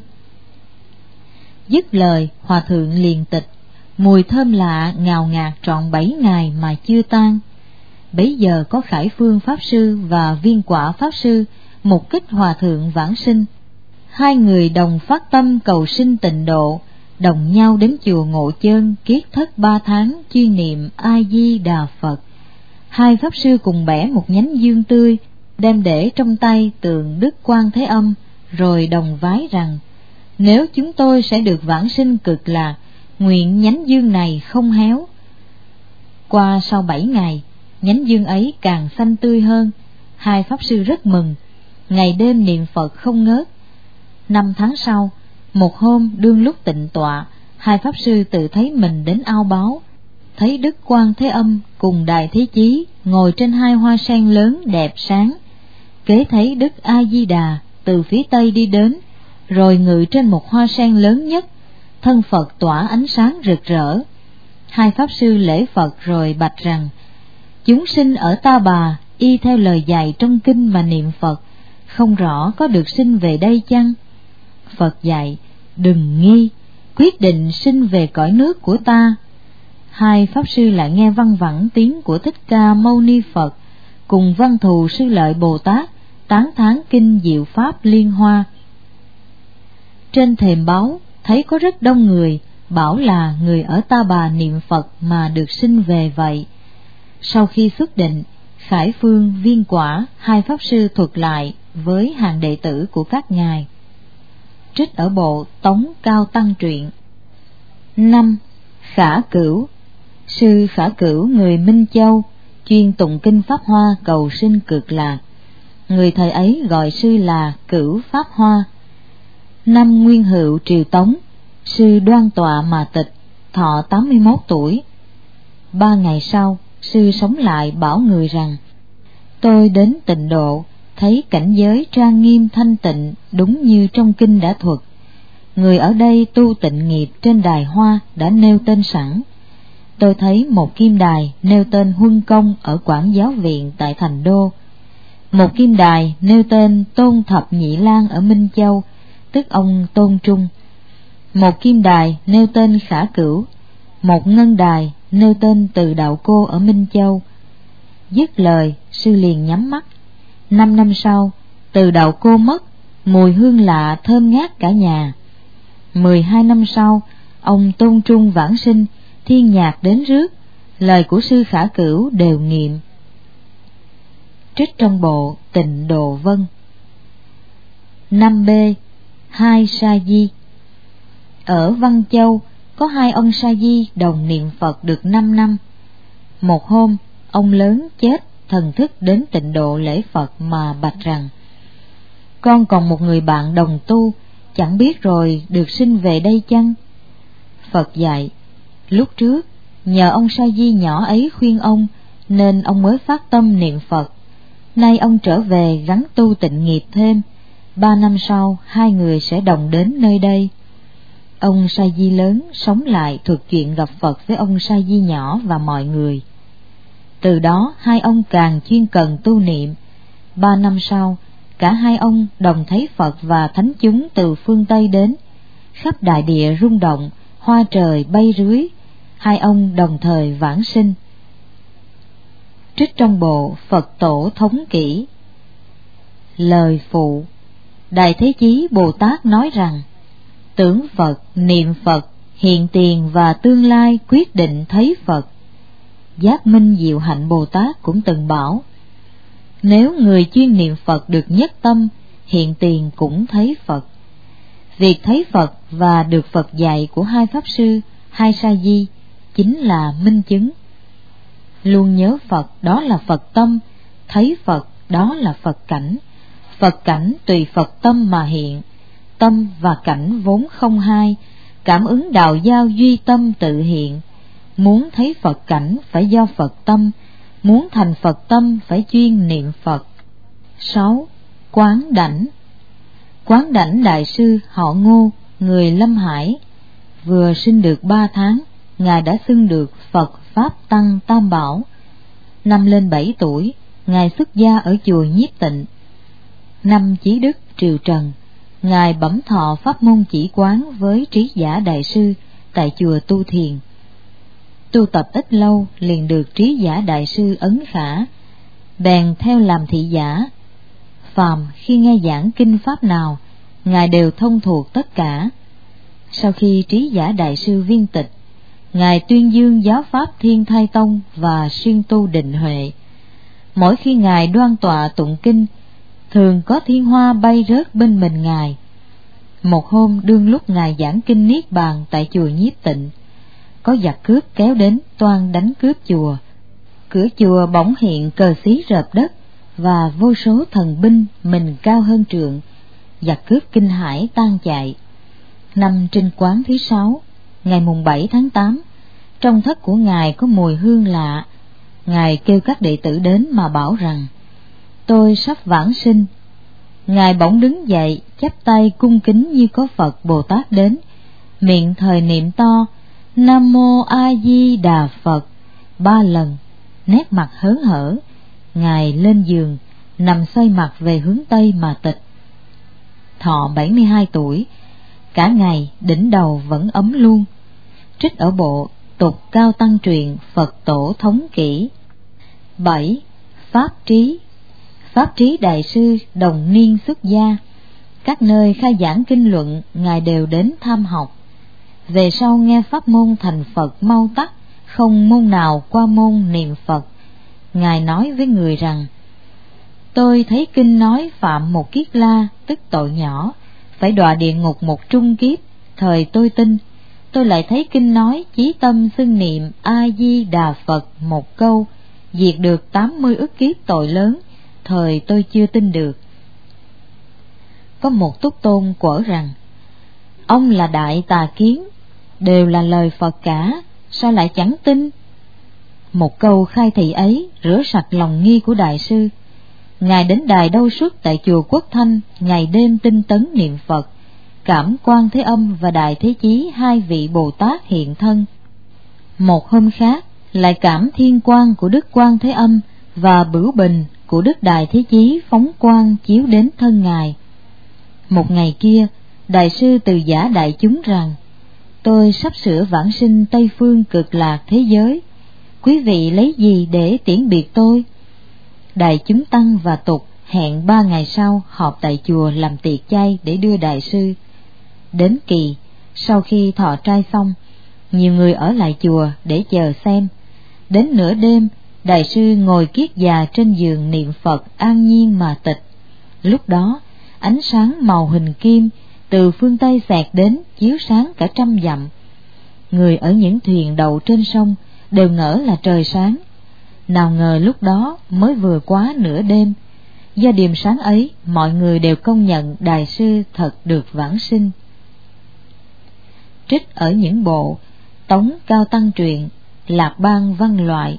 Dứt lời, Hòa Thượng liền tịch, mùi thơm lạ ngào ngạt trọn bảy ngày mà chưa tan. Bấy giờ có Khải Phương Pháp Sư và Viên Quả Pháp Sư mục kích Hòa Thượng vãng sinh. Hai người đồng phát tâm cầu sinh tịnh độ, đồng nhau đến chùa Ngộ Chơn kiết thất ba tháng chuyên niệm A Di Đà Phật. Hai Pháp Sư cùng bẻ một nhánh dương tươi, đem để trong tay tượng Đức Quan Thế Âm, rồi đồng vái rằng: Nếu chúng tôi sẽ được vãng sinh cực lạc, nguyện nhánh dương này không héo. Qua sau bảy ngày, nhánh dương ấy càng xanh tươi hơn. Hai Pháp Sư rất mừng, ngày đêm niệm Phật không ngớt. Năm tháng sau, một hôm đương lúc tịnh tọa, hai Pháp Sư tự thấy mình đến ao báo, thấy Đức Quan Thế Âm cùng Đại Thế Chí ngồi trên hai hoa sen lớn đẹp sáng. Kế thấy Đức A Di Đà từ phía tây đi đến, rồi ngự trên một hoa sen lớn nhất, thân Phật tỏa ánh sáng rực rỡ. Hai Pháp Sư lễ Phật rồi bạch rằng: Chúng sinh ở Ta Bà y theo lời dạy trong kinh mà niệm Phật, không rõ có được sinh về đây chăng? Phật dạy: Đừng nghi, quyết định sinh về cõi nước của ta. Hai Pháp Sư lại nghe văng vẳng tiếng của Thích Ca Mâu Ni Phật cùng Văn Thù Sư Lợi Bồ Tát tán thán kinh diệu pháp liên hoa. Trên thềm báo thấy có rất đông người, bảo là người ở Ta Bà niệm Phật mà được sinh về vậy. Sau khi xuất định, Khải Phương, Viên Quả, hai Pháp Sư thuật lại với hàng đệ tử của các ngài. Trích ở bộ Tống Cao Tăng Truyện. Năm. Khả Cửu. Sư Khả Cửu người Minh Châu, chuyên tụng kinh Pháp Hoa cầu sinh cực lạc. Người thời ấy gọi sư là Cửu Pháp Hoa. Năm Nguyên Hựu triều Tống, sư đoan tọa mà tịch, thọ tám mươi mốt tuổi. Ba ngày sau, sư sống lại bảo người rằng: Tôi đến Tịnh Độ, thấy cảnh giới trang nghiêm thanh tịnh đúng như trong kinh đã thuật. Người ở đây tu tịnh nghiệp trên đài hoa đã nêu tên sẵn. Tôi thấy một kim đài nêu tên Huân Công ở Quảng Giáo Viện tại Thành Đô, một kim đài nêu tên Tôn Thập Nhị Lang ở Minh Châu, tức ông Tôn Trung, một kim đài nêu tên Khả Cửu, một ngân đài nêu tên Từ Đạo Cô ở Minh Châu. Dứt lời, sư liền nhắm mắt. Năm năm sau, Từ Đạo Cô mất, mùi hương lạ thơm ngát cả nhà. Mười hai năm sau, ông tôn trung vãng sinh, thiên nhạc đến rước, lời của sư Khả Cửu đều nghiệm. Trích trong bộ Tịnh Độ Vân. năm B. Hai Sa Di. Ở Văn Châu có hai ông Sa Di đồng niệm Phật được năm năm. Một hôm, ông lớn chết, thần thức đến Tịnh Độ lễ Phật mà bạch rằng: con còn một người bạn đồng tu, chẳng biết rồi được sinh về đây chăng? Phật dạy: lúc trước nhờ ông Sa Di nhỏ ấy khuyên ông, nên ông mới phát tâm niệm Phật. Nay ông trở về gắng tu tịnh nghiệp thêm, ba năm sau hai người sẽ đồng đến nơi đây. Ông Sa Di lớn sống lại thuật chuyện gặp Phật với ông Sa Di nhỏ và mọi người. Từ đó hai ông càng chuyên cần tu niệm. Ba năm sau, cả hai ông đồng thấy Phật và thánh chúng từ phương Tây đến, khắp đại địa rung động, hoa trời bay rưới, hai ông đồng thời vãng sinh. Trích trong bộ Phật Tổ Thống Kỷ. Lời phụ. Đại Thế Chí Bồ Tát nói rằng: tưởng Phật, niệm Phật, hiện tiền và tương lai quyết định thấy Phật. Giác Minh Diệu Hạnh Bồ Tát cũng từng bảo: nếu người chuyên niệm Phật được nhất tâm, hiện tiền cũng thấy Phật. Việc thấy Phật và được Phật dạy của hai Pháp Sư, hai Sa Di chính là minh chứng. Luôn nhớ Phật đó là Phật tâm, thấy Phật đó là Phật cảnh. Phật cảnh tùy Phật tâm mà hiện, tâm và cảnh vốn không hai, cảm ứng đạo giao duy tâm tự hiện. Muốn thấy Phật cảnh phải do Phật tâm, muốn thành Phật tâm phải chuyên niệm Phật. sáu. Quán Đảnh. Quán Đảnh đại sư họ Ngô, người Lâm Hải, vừa sinh được ba tháng, ngài đã xưng được Phật Pháp Tăng Tam Bảo. Năm lên bảy tuổi, ngài xuất gia ở chùa Nhiếp Tịnh. Năm Chí Đức triều Trần, ngài bẩm thọ pháp môn chỉ quán với Trí Giả đại sư tại chùa Tu Thiền. Tu tập ít lâu liền được Trí Giả đại sư ấn khả, bèn theo làm thị giả. Phàm khi nghe giảng kinh pháp nào, ngài đều thông thuộc tất cả. Sau khi Trí Giả đại sư viên tịch, ngài tuyên dương giáo pháp Thiên Thai Tông và xuyên tu định huệ. Mỗi khi ngài đoan tọa tụng kinh, thường có thiên hoa bay rớt bên mình ngài. Một hôm đương lúc ngài giảng kinh Niết Bàn tại chùa Nhiếp Tịnh, có giặc cướp kéo đến toan đánh cướp chùa. Cửa chùa bỗng hiện cờ xí rợp đất và vô số thần binh mình cao hơn trượng. Giặc cướp kinh hãi tan chạy. Năm Trinh Quán thứ sáu, ngày mùng bảy tháng tám, trong thất của ngài có mùi hương lạ. Ngài kêu các đệ tử đến mà bảo rằng: tôi sắp vãng sinh. Ngài bỗng đứng dậy, chắp tay cung kính như có Phật Bồ Tát đến, miệng thời niệm to Nam Mô A Di Đà Phật ba lần, nét mặt hớn hở. Ngài lên giường, nằm xoay mặt về hướng Tây mà tịch. Thọ bảy mươi hai tuổi, cả ngày đỉnh đầu vẫn ấm luôn. Trích ở bộ Tục Cao Tăng Truyện Phật Tổ Thống Kỷ. bảy. Pháp Trí. Pháp Trí đại sư đồng niên xuất gia, các nơi khai giảng kinh luận ngài đều đến tham học. Về sau nghe pháp môn thành Phật mau tắt, không môn nào qua môn niệm Phật. Ngài nói với người rằng: tôi thấy kinh nói phạm một kiết la, tức tội nhỏ, phải đọa địa ngục một trung kiếp, thời tôi tin. Tôi lại thấy kinh nói chí tâm xưng niệm A Di Đà Phật một câu, diệt được tám mươi ức kiếp tội lớn, thời tôi chưa tin được. Có một túc tôn quở rằng: ông là đại tà kiến, đều là lời Phật cả, sao lại chẳng tin? Một câu khai thị ấy rửa sạch lòng nghi của đại sư. Ngài đến đài đâu suốt tại chùa Quốc Thanh, ngày đêm tinh tấn niệm Phật, cảm Quan Thế Âm và Đại Thế Chí hai vị Bồ Tát hiện thân. Một hôm khác lại cảm thiên quang của Đức Quan Thế Âm và bửu bình của Đức Đại Thế Chí phóng quang chiếu đến thân ngài. Một ngày kia, đại sư từ giả đại chúng rằng: tôi sắp sửa vãng sinh Tây Phương Cực Lạc thế giới, quý vị lấy gì để tiễn biệt tôi? Đại chúng tăng và tục hẹn ba ngày sau họp tại chùa làm tiệc chay để đưa đại sư. Đến kỳ, Sau khi thọ trai xong, nhiều người ở lại chùa để chờ xem. Đến nửa đêm, đại sư ngồi kiết già trên giường niệm Phật an nhiên mà tịch. Lúc đó, ánh sáng màu hình kim từ phương Tây xẹt đến chiếu sáng cả trăm dặm. Người ở những thuyền đậu trên sông đều ngỡ là trời sáng. Nào ngờ lúc đó mới vừa quá nửa đêm. Do điềm sáng ấy, mọi người đều công nhận đại sư thật được vãng sinh. Trích ở những bộ Tống Cao Tăng truyện, Lạc Bang văn loại.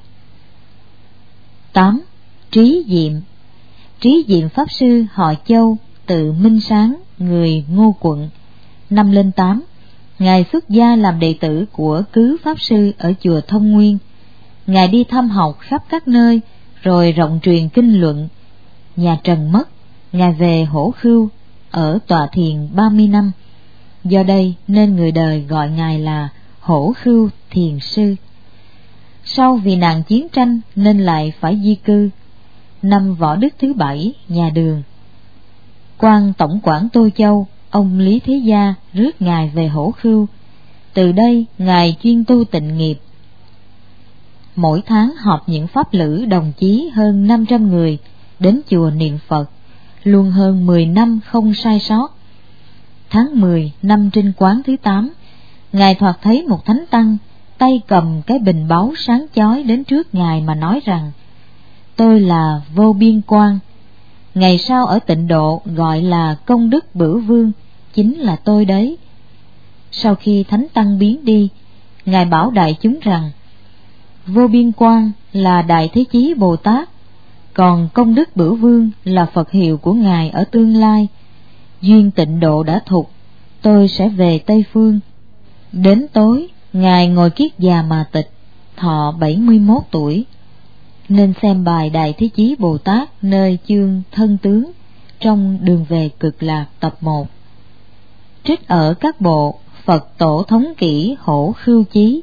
tám. Trí Diệm. Trí Diệm Pháp Sư họ Châu, tự Minh Sáng, người Ngô Quận. Năm lên tám, Ngài xuất gia làm đệ tử của Cứ Pháp Sư ở chùa Thông Nguyên. Ngài đi thăm học khắp các nơi, rồi rộng truyền kinh luận. Nhà Trần mất, Ngài về Hổ Khưu, ở tọa thiền ba mươi năm. Do đây nên người đời gọi Ngài là Hổ Khưu Thiền Sư. Sau vì nạn chiến tranh nên lại phải di cư. Năm Võ Đức thứ bảy, nhà Đường, quan tổng quản Tô Châu, ông Lý Thế Gia rước Ngài về Hổ Khưu. Từ đây Ngài chuyên tu tịnh nghiệp. Mỗi tháng họp những pháp lữ đồng chí hơn năm trăm người đến chùa niệm Phật, luôn hơn mười năm không sai sót. Tháng mười năm Trinh Quán thứ tám, Ngài thoạt thấy một thánh tăng tay cầm cái bình báu sáng chói đến trước Ngài mà nói rằng: tôi là Vô Biên Quang, ngày sau ở Tịnh Độ gọi là Công Đức Bửu Vương, chính là tôi đấy. Sau khi thánh tăng biến đi, Ngài bảo đại chúng rằng: Vô Biên Quang là Đại Thế Chí Bồ Tát, còn Công Đức Bửu Vương là Phật hiệu của Ngài ở tương lai. Duyên Tịnh Độ đã thục, tôi sẽ về Tây Phương. Đến tối, Ngài ngồi kiết già mà tịch, thọ bảy mươi mốt tuổi. Nên xem bài Đại Thế Chí Bồ Tát nơi chương Thân Tướng trong Đường Về Cực Lạc tập một. Trích ở các bộ Phật Tổ Thống Kỷ Hổ Khưu Chí.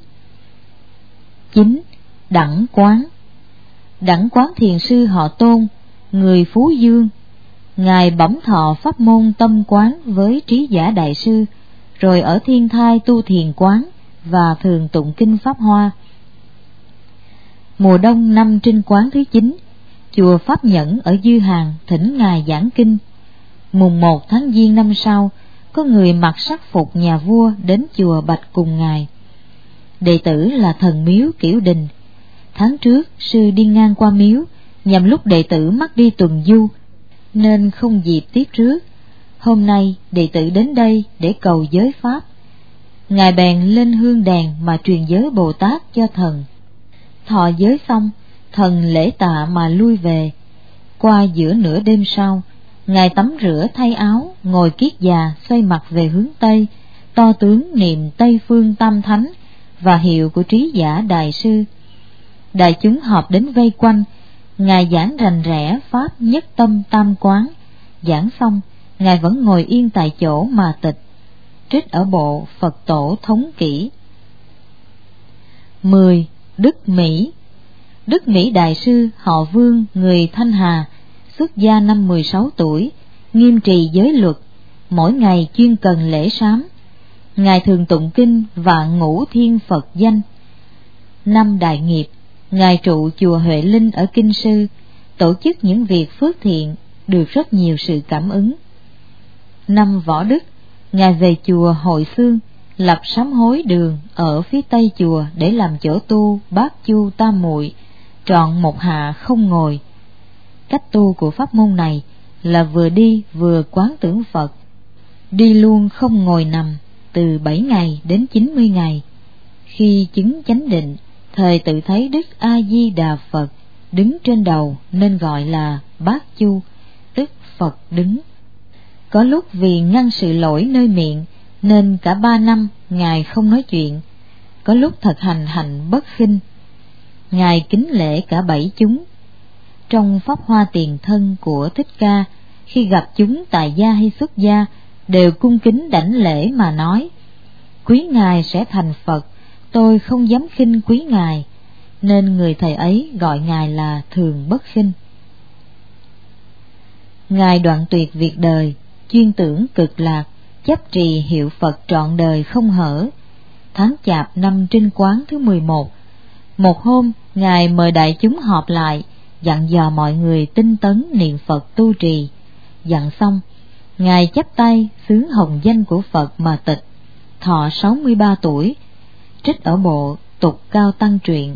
chín. Đẳng Quán. Đẳng Quán Thiền Sư họ Tôn, người Phú Dương. Ngài bẩm thọ pháp môn tâm quán với Trí Giả Đại Sư, rồi ở Thiên Thai tu thiền quán và thường tụng kinh Pháp Hoa. Mùa đông năm Trinh Quán thứ chín, chùa Pháp Nhẫn ở Dư Hàng thỉnh Ngài giảng kinh. Mùng một tháng Giêng năm sau, có người mặc sắc phục nhà vua đến chùa bạch cùng Ngài. Đệ tử là thần miếu Kiểu Đình. Tháng trước sư đi ngang qua miếu, nhằm lúc đệ tử mắc đi tuần du, nên không dịp tiếp rước. Hôm nay đệ tử đến đây để cầu giới pháp. Ngài bèn lên hương đèn mà truyền giới Bồ Tát cho thần. Thọ giới xong, thần lễ tạ mà lui về. Qua giữa nửa đêm sau, Ngài tắm rửa thay áo, ngồi kiết già xoay mặt về hướng Tây, to tướng niệm Tây Phương Tam Thánh và hiệu của Trí Giả Đại Sư. Đại chúng họp đến vây quanh. Ngài giảng rành rẽ pháp nhất tâm tam quán. Giảng xong, Ngài vẫn ngồi yên tại chỗ mà tịch. Trích ở bộ Phật Tổ Thống Kỷ. mười. Đức Mỹ. Đức Mỹ Đại Sư họ Vương, người Thanh Hà, xuất gia năm mười sáu tuổi, nghiêm trì giới luật, mỗi ngày chuyên cần lễ sám. Ngài thường tụng kinh Vạn Ngũ Thiên Phật danh. Năm Đại Nghiệp, Ngài trụ chùa Huệ Linh ở Kinh Sư, tổ chức những việc phước thiện, được rất nhiều sự cảm ứng. Năm Võ Đức, Ngài về chùa Hội Xương, lập sám hối đường ở phía tây chùa để làm chỗ tu Bát Chu Tam Muội, trọn một hạ không ngồi. Cách tu của pháp môn này là vừa đi vừa quán tưởng Phật, đi luôn không ngồi nằm, từ bảy ngày đến chín mươi ngày. Khi chứng chánh định, thời tự thấy Đức A Di Đà Phật đứng trên đầu nên gọi là Bát Chu, tức Phật đứng. Có lúc vì ngăn sự lỗi nơi miệng nên cả ba năm Ngài không nói chuyện. Có lúc thực hành hạnh bất khinh. Ngài kính lễ cả bảy chúng. Trong Pháp Hoa Tiền Thân của Thích Ca, khi gặp chúng tại gia hay xuất gia, đều cung kính đảnh lễ mà nói: quý Ngài sẽ thành Phật, tôi không dám khinh quý Ngài. Nên người thầy ấy gọi Ngài là Thường Bất Khinh. Ngài đoạn tuyệt việc đời, chuyên tưởng cực lạc, chấp trì hiệu Phật trọn đời không hở. Tháng Chạp năm Trinh Quán thứ mười một, một hôm Ngài mời đại chúng họp lại, dặn dò mọi người tinh tấn niệm Phật tu trì. Dặn xong, Ngài chắp tay xướng hồng danh của Phật mà tịch, thọ sáu mươi ba tuổi. Trích ở bộ Tục Cao Tăng Truyện.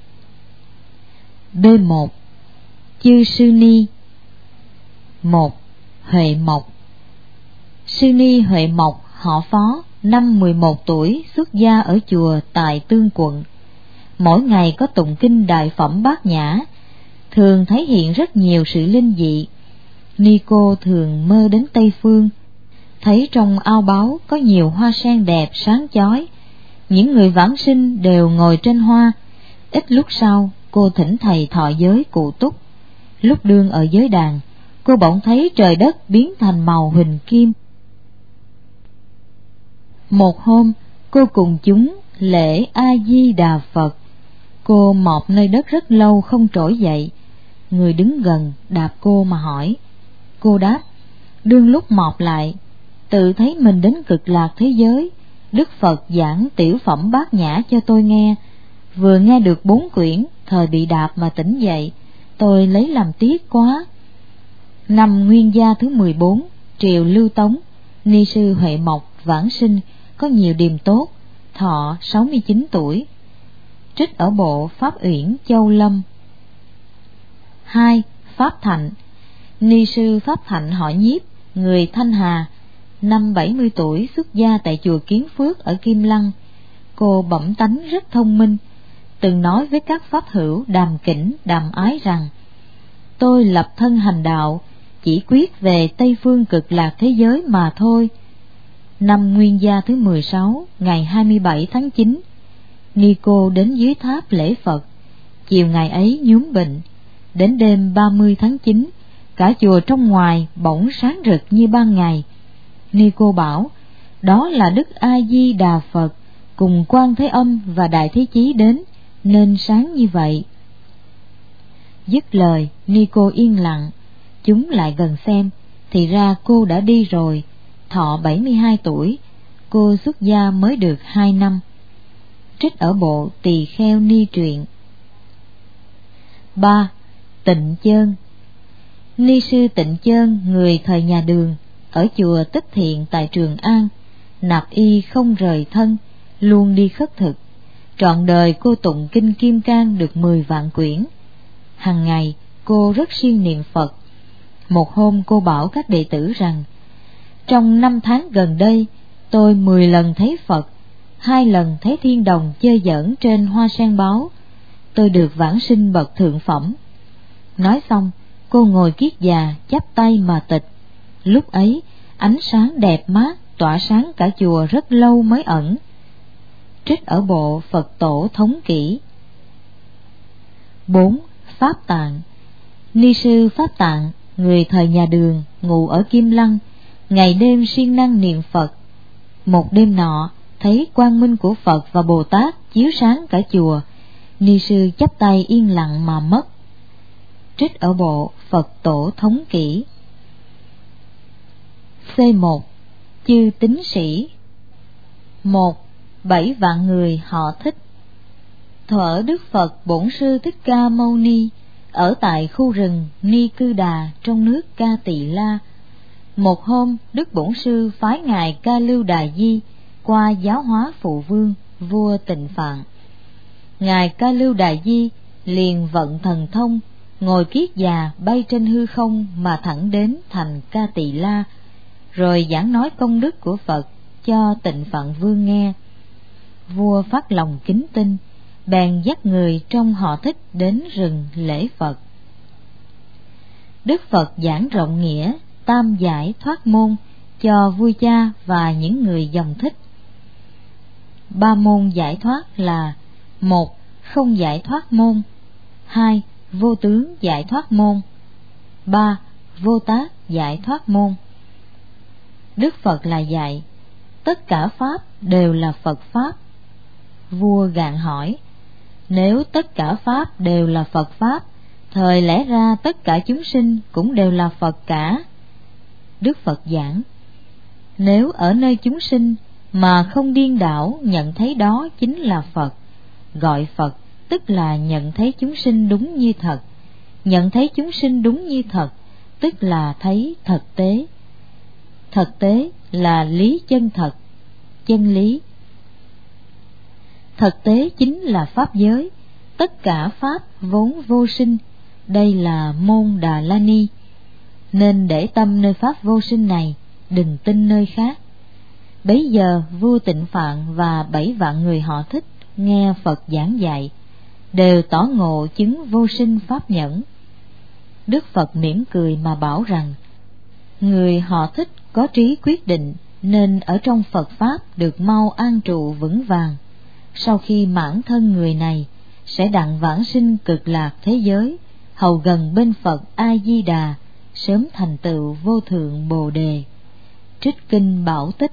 B một. Chư Sư Ni. Một. Huệ Mộc. Sư Ni Huệ Mộc họ Phó, năm mười một tuổi, xuất gia ở chùa tại Tương Quận. Mỗi ngày có tụng kinh Đại Phẩm Bát Nhã, thường thấy hiện rất nhiều sự linh dị. Ni cô thường mơ đến Tây Phương, thấy trong ao báu có nhiều hoa sen đẹp sáng chói, những người vãng sinh đều ngồi trên hoa. Ít lúc sau, cô thỉnh thầy thọ giới Cụ Túc. Lúc đương ở giới đàn, cô bỗng thấy trời đất biến thành màu huỳnh kim. Một hôm, cô cùng chúng lễ A Di Đà Phật. Cô mọp nơi đất rất lâu không trỗi dậy. Người đứng gần đạp cô mà hỏi. Cô đáp: đương lúc mọp lại, tự thấy mình đến Cực Lạc thế giới. Đức Phật giảng tiểu phẩm Bát Nhã cho tôi nghe. Vừa nghe được bốn quyển, thời bị đạp mà tỉnh dậy. Tôi lấy làm tiếc quá. Năm Nguyên Gia thứ mười bốn, triều Lưu Tống, Ni sư Huệ Mộc vãng sinh, có nhiều điềm tốt, thọ sáu mươi chín tuổi. Trích ở bộ Pháp Uyển Châu Lâm. Hai. Pháp Thạnh. Ni sư Pháp Thạnh họ Nhiếp, người Thanh Hà, năm bảy mươi tuổi, xuất gia tại chùa Kiến Phước ở Kim Lăng. Cô bẩm tánh rất thông minh, từng nói với các pháp hữu Đàm Kỉnh, Đàm Ái rằng: tôi lập thân hành đạo, chỉ quyết về Tây Phương Cực Lạc thế giới mà thôi. Năm Nguyên Gia thứ mười sáu, ngày hai mươi bảy tháng chín, Ni cô đến dưới tháp lễ Phật. Chiều ngày ấy nhúm bệnh. Đến đêm ba mươi tháng chín, cả chùa trong ngoài bỗng sáng rực như ban ngày. Ni cô bảo đó là Đức A Di Đà Phật cùng Quan Thế Âm và Đại Thế Chí đến, nên sáng như vậy. Dứt lời, Ni cô yên lặng. Chúng lại gần xem, thì ra cô đã đi rồi, thọ bảy mươi hai tuổi. Cô xuất gia mới được hai năm. Trích ở bộ Tỳ Kheo Ni Truyện. Ba. Tịnh Chơn. Ni sư Tịnh Chơn, người thời nhà Đường, ở chùa Tích Thiện tại Trường An, nạp y không rời thân, luôn đi khất thực. Trọn đời cô tụng kinh Kim Cang được mười vạn quyển. Hằng ngày cô rất siêng niệm Phật. Một hôm cô bảo các đệ tử rằng: trong năm tháng gần đây, tôi mười lần thấy Phật, hai lần thấy thiên đồng chơi giỡn trên hoa sen báo. Tôi được vãng sinh bậc thượng phẩm. Nói xong, cô ngồi kiết già chắp tay mà tịch. Lúc ấy ánh sáng đẹp mát tỏa sáng cả chùa rất lâu mới ẩn. Trích ở bộ Phật Tổ Thống Kỷ. Bốn. Pháp Tạng. Ni sư Pháp Tạng, người thời nhà Đường, ngụ ở Kim Lăng, ngày đêm siêng năng niệm Phật. Một đêm nọ, thấy quang minh của Phật và Bồ Tát chiếu sáng cả chùa. Ni sư chắp tay yên lặng mà mất. Trích ở bộ Phật Tổ Thống Kỷ. C một. Chư Tín Sĩ. Một. Bảy vạn người họ Thích. Thuở Đức Phật Bổn Sư Thích Ca Mâu Ni ở tại khu rừng Ni Cư Đà trong nước Ca Tỳ La. Một hôm, Đức Bổn Sư phái ngài Ca Lưu Đà Di qua giáo hóa phụ vương vua Tịnh Phạn. Ngài Ca Lưu Đà Di liền vận thần thông, ngồi kiết già bay trên hư không mà thẳng đến thành Ca Tỳ La, rồi giảng nói công đức của Phật cho Tịnh Phạn vương nghe. Vua phát lòng kính tin, bèn dắt người trong họ Thích đến rừng lễ Phật. Đức Phật giảng rộng nghĩa, tam giải thoát môn cho vua cha và những người dòng Thích. Ba môn giải thoát là: một. Không giải thoát môn. Hai. Vô tướng giải thoát môn. Ba. Vô tác giải thoát môn. Đức Phật là dạy tất cả pháp đều là Phật pháp. Vua gạn hỏi: nếu tất cả pháp đều là Phật pháp, thời lẽ ra tất cả chúng sinh cũng đều là Phật cả. Đức Phật giảng: Nếu ở nơi chúng sinh mà không điên đảo nhận thấy đó chính là Phật, gọi Phật tức là nhận thấy chúng sinh đúng như thật. Nhận thấy chúng sinh đúng như thật tức là thấy thực tế. Thực tế là lý chân thật, chân lý. Thực tế chính là pháp giới, tất cả pháp vốn vô sinh. Đây là môn Đà La Ni, nên để tâm nơi pháp vô sinh này, đừng tin nơi khác. Bấy giờ vua Tịnh Phạn và bảy vạn người họ Thích nghe Phật giảng dạy, đều tỏ ngộ chứng vô sinh pháp nhẫn. Đức Phật mỉm cười mà bảo rằng, người họ Thích có trí quyết định, nên ở trong Phật Pháp được mau an trụ vững vàng. Sau khi mãn thân người này, sẽ đặng vãng sinh cực lạc thế giới, hầu gần bên Phật A-di-đà, sớm thành tựu vô thượng Bồ Đề. Trích Kinh Bảo Tích.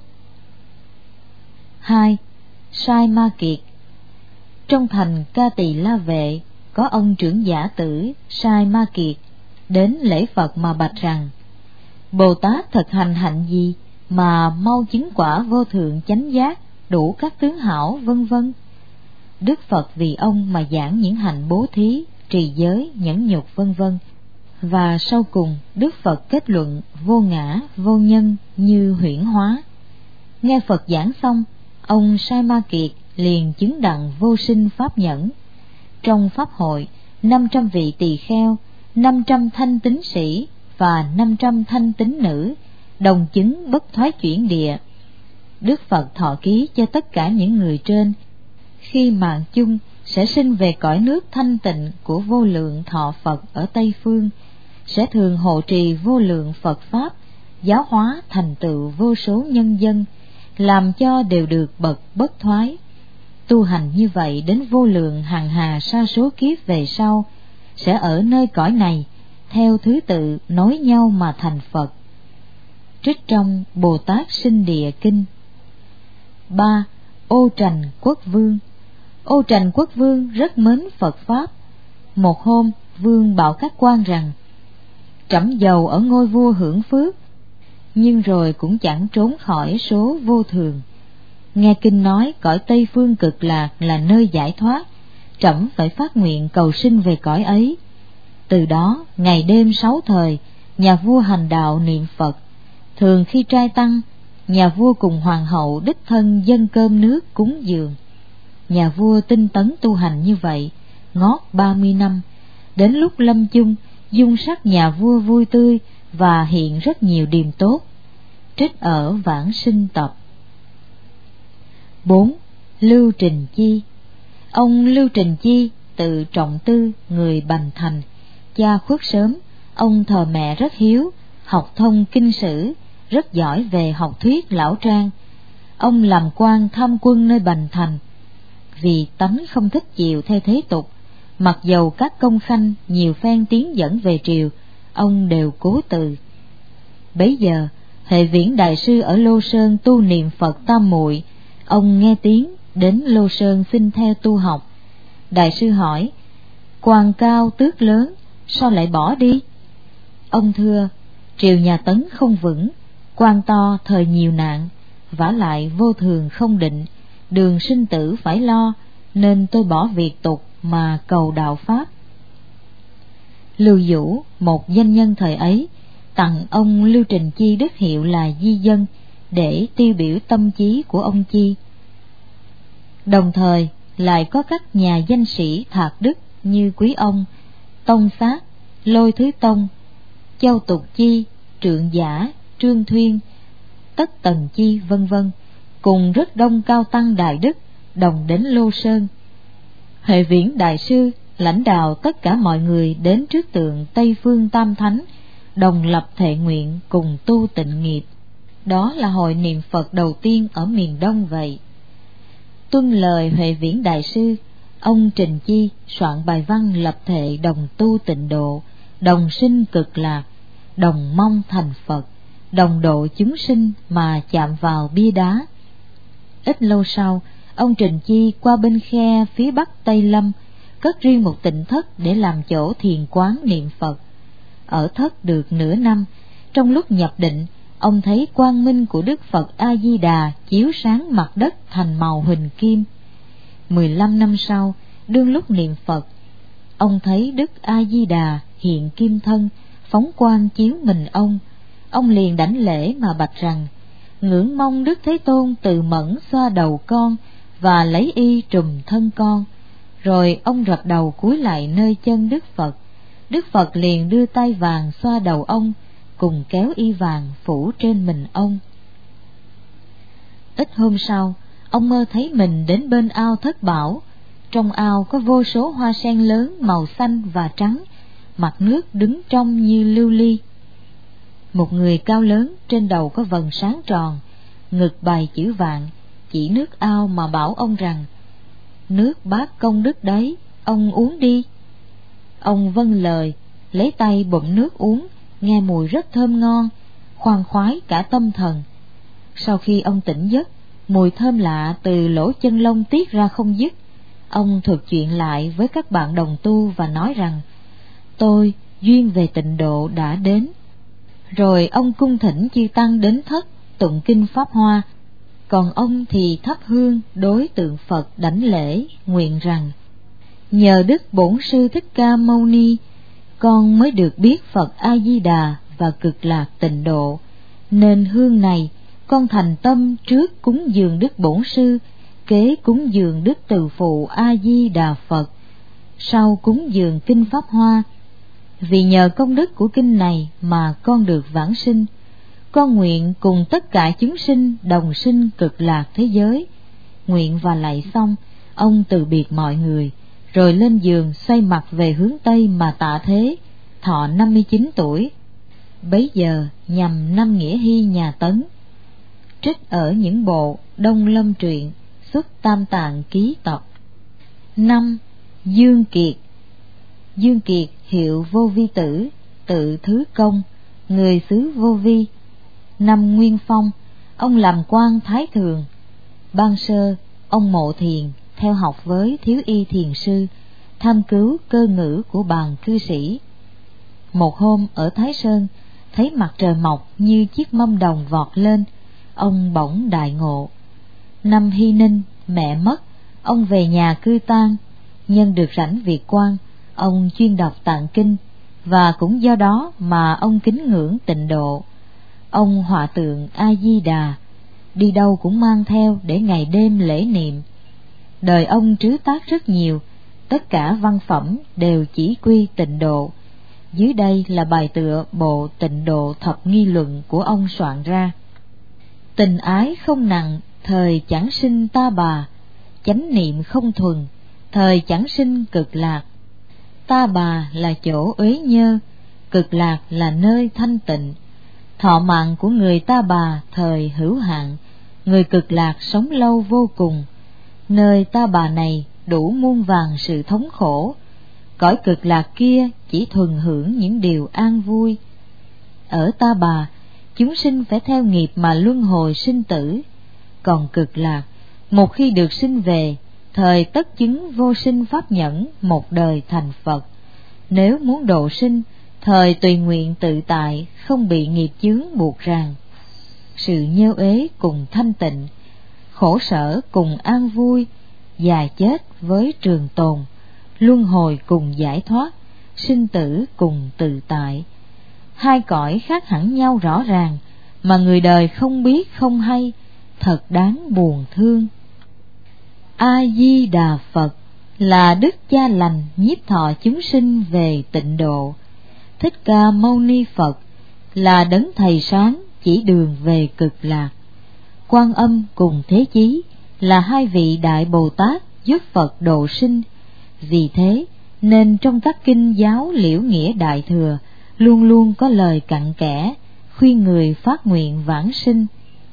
Hai. Sai Ma Kiệt. Trong thành Ca Tỳ La Vệ, có ông trưởng giả tử Sai Ma Kiệt đến lễ Phật mà bạch rằng, Bồ Tát thực hành hạnh gì mà mau chứng quả vô thượng chánh giác, đủ các tướng hảo vân vân. Đức Phật vì ông mà giảng những hạnh bố thí, trì giới, nhẫn nhục vân vân. Và sau cùng Đức Phật kết luận vô ngã, vô nhân như huyễn hóa. Nghe Phật giảng xong, ông Sai Ma Kiệt liền chứng đặng vô sinh pháp nhẫn. Trong pháp hội, năm trăm vị tỳ kheo, năm trăm thanh tín sĩ và năm trăm thanh tín nữ đồng chứng bất thoái chuyển địa. Đức Phật thọ ký cho tất cả những người trên, khi mạng chung sẽ sinh về cõi nước thanh tịnh của vô lượng thọ Phật ở Tây Phương, sẽ thường hộ trì vô lượng Phật Pháp, giáo hóa thành tựu vô số nhân dân, làm cho đều được bậc bất thoái. Tu hành như vậy đến vô lượng hàng hà sa số kiếp về sau, sẽ ở nơi cõi này, theo thứ tự nối nhau mà thành Phật. Trích trong Bồ Tát Sinh Địa Kinh. Ba. Ô Trành Quốc Vương. Ô Trành Quốc Vương rất mến Phật Pháp. Một hôm, vương bảo các quan rằng, trẫm giàu ở ngôi vua hưởng phước, nhưng rồi cũng chẳng trốn khỏi số vô thường. Nghe kinh nói cõi Tây Phương Cực Lạc là nơi giải thoát, trẫm phải phát nguyện cầu sinh về cõi ấy. Từ đó, ngày đêm sáu thời, nhà vua hành đạo niệm Phật. Thường khi trai tăng, nhà vua cùng hoàng hậu đích thân dâng cơm nước cúng dường. Nhà vua tinh tấn tu hành như vậy, ngót ba mươi năm. Đến lúc lâm chung, dung sắc nhà vua vui tươi và hiện rất nhiều điềm tốt. Trích ở Vãng Sinh Tập. Bốn. Lưu Trình Chi. Ông Lưu Trình Chi tự Trọng Tư, người Bành Thành. Cha khuất sớm, ông thờ mẹ rất hiếu, học thông kinh sử, rất giỏi về học thuyết lão trang. Ông làm quan tham quân nơi Bành Thành. Vì tánh không thích chiều theo thế tục, mặc dầu các công khanh nhiều phen tiến dẫn về triều, ông đều cố từ. Bấy giờ, Hệ Viễn Đại Sư ở Lô Sơn tu niệm Phật Tam Muội, ông nghe tiếng đến Lô Sơn xin theo tu học. Đại sư hỏi, quan cao tước lớn, sao lại bỏ đi? Ông thưa, triều nhà Tấn không vững, quan to thời nhiều nạn, vả lại vô thường không định, đường sinh tử phải lo, nên tôi bỏ việc tục mà cầu đạo Pháp. Lưu Vũ, một danh nhân thời ấy, tặng ông Lưu Trình Chi đức hiệu là Di Dân, để tiêu biểu tâm trí của ông Chi. Đồng thời lại có các nhà danh sĩ thạc đức như Quý Ông, Tông Sát, Lôi Thứ Tông, Châu Tục Chi, Trượng Giả, Trương Thuyên, Tất Tần Chi vân vân, cùng rất đông cao tăng đại đức đồng đến Lô Sơn. Hệ Viễn Đại Sư lãnh đạo tất cả mọi người đến trước tượng Tây Phương Tam Thánh, đồng lập thệ nguyện cùng tu tịnh nghiệp. Đó là hội niệm Phật đầu tiên ở miền Đông vậy. Tuân lời Huệ Viễn Đại Sư, ông Trình Chi soạn bài văn lập thệ đồng tu tịnh độ, đồng sinh cực lạc, đồng mong thành Phật, đồng độ chúng sinh mà chạm vào bia đá. Ít lâu sau, ông Trình Chi qua bên khe phía bắc Tây Lâm, cất riêng một tịnh thất để làm chỗ thiền quán niệm Phật. Ở thất được nửa năm, trong lúc nhập định, ông thấy quang minh của Đức Phật A Di Đà chiếu sáng mặt đất thành màu hình kim. Mười lăm năm sau, đương lúc niệm Phật, ông thấy Đức A Di Đà hiện kim thân, phóng quang chiếu mình ông. Ông liền đảnh lễ mà bạch rằng: ngưỡng mong Đức Thế Tôn từ mẫn xoa đầu con và lấy y trùm thân con. Rồi ông rập đầu cúi lại nơi chân Đức Phật. Đức Phật liền đưa tay vàng xoa đầu ông, cùng kéo y vàng phủ trên mình ông. Ít hôm sau, ông mơ thấy mình đến bên ao Thất Bảo. Trong ao có vô số hoa sen lớn màu xanh và trắng, mặt nước đứng trong như lưu ly. Một người cao lớn, trên đầu có vầng sáng tròn, ngực bài chữ vạn, chỉ nước ao mà bảo ông rằng: nước bát công đức đấy, ông uống đi. Ông vâng lời, lấy tay bụm nước uống, nghe mùi rất thơm ngon, khoan khoái cả tâm thần. Sau khi ông tỉnh giấc, mùi thơm lạ từ lỗ chân lông tiết ra không dứt. Ông thuật chuyện lại với các bạn đồng tu và nói rằng: tôi duyên về tịnh độ đã đến. Rồi ông cung thỉnh chư tăng đến thất tụng kinh Pháp Hoa, còn ông thì thắp hương đối tượng Phật đảnh lễ, nguyện rằng: nhờ Đức Bổn Sư Thích Ca Mâu Ni, con mới được biết Phật A Di Đà và cực lạc tịnh độ, nên hương này con thành tâm trước cúng dường Đức Bổn Sư, kế cúng dường Đức Từ Phụ A Di Đà Phật, sau cúng dường kinh Pháp Hoa. Vì nhờ công đức của kinh này mà con được vãng sinh. Con nguyện cùng tất cả chúng sinh đồng sinh cực lạc thế giới. Nguyện và lạy xong, ông từ biệt mọi người, rồi lên giường xoay mặt về hướng Tây mà tạ thế, thọ năm mươi chín tuổi. Bấy giờ nhằm năm Nghĩa Hy nhà Tấn. Trích ở những bộ Đông Lâm truyện, xuất Tam Tạng ký tập. Năm. Dương Kiệt. Dương Kiệt hiệu Vô Vi Tử, tự Thứ Công, người xứ Vô Vi. Năm Nguyên Phong, ông làm quan Thái Thường. Ban sơ, ông mộ thiền, theo học với Thiếu Y Thiền Sư, tham cứu cơ ngữ của bàn cư sĩ. Một hôm ở Thái Sơn, thấy mặt trời mọc như chiếc mâm đồng vọt lên, ông bỗng đại ngộ. Năm Hy Ninh, mẹ mất, ông về nhà cư tang. Nhân được rảnh việc quan, ông chuyên đọc tạng kinh, và cũng do đó mà ông kính ngưỡng tịnh độ. Ông họa tượng A Di Đà, đi đâu cũng mang theo để ngày đêm lễ niệm. Đời ông trứ tác rất nhiều, tất cả văn phẩm đều chỉ quy tịnh độ. Dưới đây là bài tựa bộ Tịnh Độ Thập Nghi Luận của ông soạn ra. Tình ái không nặng, thời chẳng sinh ta bà. Chánh niệm không thuần, thời chẳng sinh cực lạc. Ta bà là chỗ uế nhơ, cực lạc là nơi thanh tịnh. Thọ mạng của người ta bà thời hữu hạn, người cực lạc sống lâu vô cùng. Nơi ta bà này đủ muôn vàn sự thống khổ, cõi cực lạc kia chỉ thuần hưởng những điều an vui. Ở ta bà, chúng sinh phải theo nghiệp mà luân hồi sinh tử. Còn cực lạc, một khi được sinh về, thời tất chứng vô sinh pháp nhẫn, một đời thành Phật. Nếu muốn độ sinh, thời tùy nguyện tự tại, không bị nghiệp chướng buộc ràng. Sự nhơ uế cùng thanh tịnh, khổ sở cùng an vui, già chết với trường tồn, luân hồi cùng giải thoát, sinh tử cùng tự tại. Hai cõi khác hẳn nhau rõ ràng, mà người đời không biết không hay, thật đáng buồn thương. A Di Đà Phật là Đức Cha lành nhiếp thọ chúng sinh về tịnh độ. Thích Ca Mâu Ni Phật là đấng thầy sáng chỉ đường về cực lạc. Quan Âm cùng Thế Chí là hai vị đại Bồ Tát giúp Phật độ sinh. Vì thế nên trong các kinh giáo Liễu Nghĩa Đại Thừa luôn luôn có lời cặn kẽ khuyên người phát nguyện vãng sinh.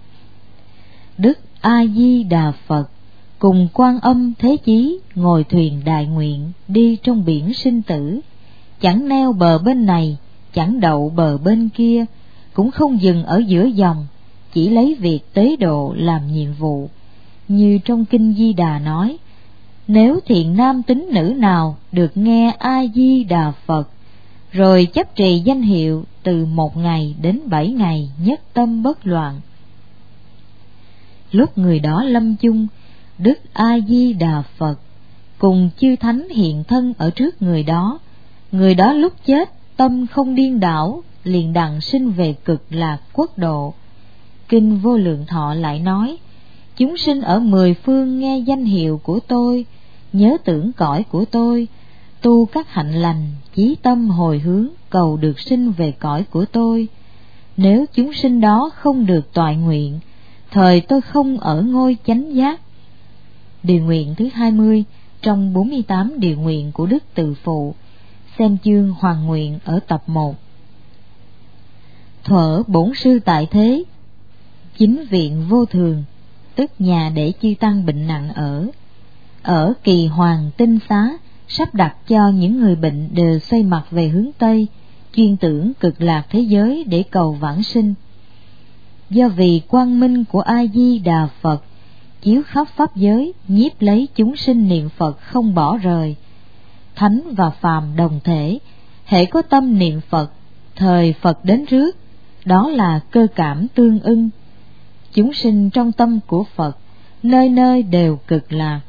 Đức A Di Đà Phật cùng Quan Âm Thế Chí ngồi thuyền đại nguyện đi trong biển sinh tử, chẳng neo bờ bên này, chẳng đậu bờ bên kia, cũng không dừng ở giữa dòng, chỉ lấy việc tế độ làm nhiệm vụ. Như trong kinh Di Đà nói: nếu thiện nam tín nữ nào được nghe A Di Đà Phật, rồi chấp trì danh hiệu từ một ngày đến bảy ngày, nhất tâm bất loạn. Lúc người đó lâm chung, Đức A Di Đà Phật cùng chư thánh hiện thân ở trước người đó. Người đó lúc chết tâm không điên đảo, liền đặng sinh về cực lạc quốc độ. Kinh Vô Lượng Thọ lại nói: chúng sinh ở mười phương nghe danh hiệu của tôi, nhớ tưởng cõi của tôi, tu các hạnh lành, chí tâm hồi hướng, cầu được sinh về cõi của tôi. Nếu chúng sinh đó không được toại nguyện, thời tôi không ở ngôi chánh giác. Điều nguyện thứ hai mươi trong bốn mươi tám điều nguyện của Đức Từ Phụ, xem chương Hoàng Nguyện ở tập một. Thuở bổn sư tại thế, chính viện vô thường, tức nhà để chư tăng bệnh nặng ở. Ở Kỳ Hoàng Tinh Xá, sắp đặt cho những người bệnh đều xoay mặt về hướng Tây, chuyên tưởng cực lạc thế giới để cầu vãng sinh. Do vì quang minh của A Di Đà Phật chiếu khắp pháp giới, nhiếp lấy chúng sinh niệm Phật không bỏ rời. Thánh và phàm đồng thể, hễ có tâm niệm Phật, thời Phật đến rước, đó là cơ cảm tương ưng. Chúng sinh trong tâm của Phật, nơi nơi đều cực lạc.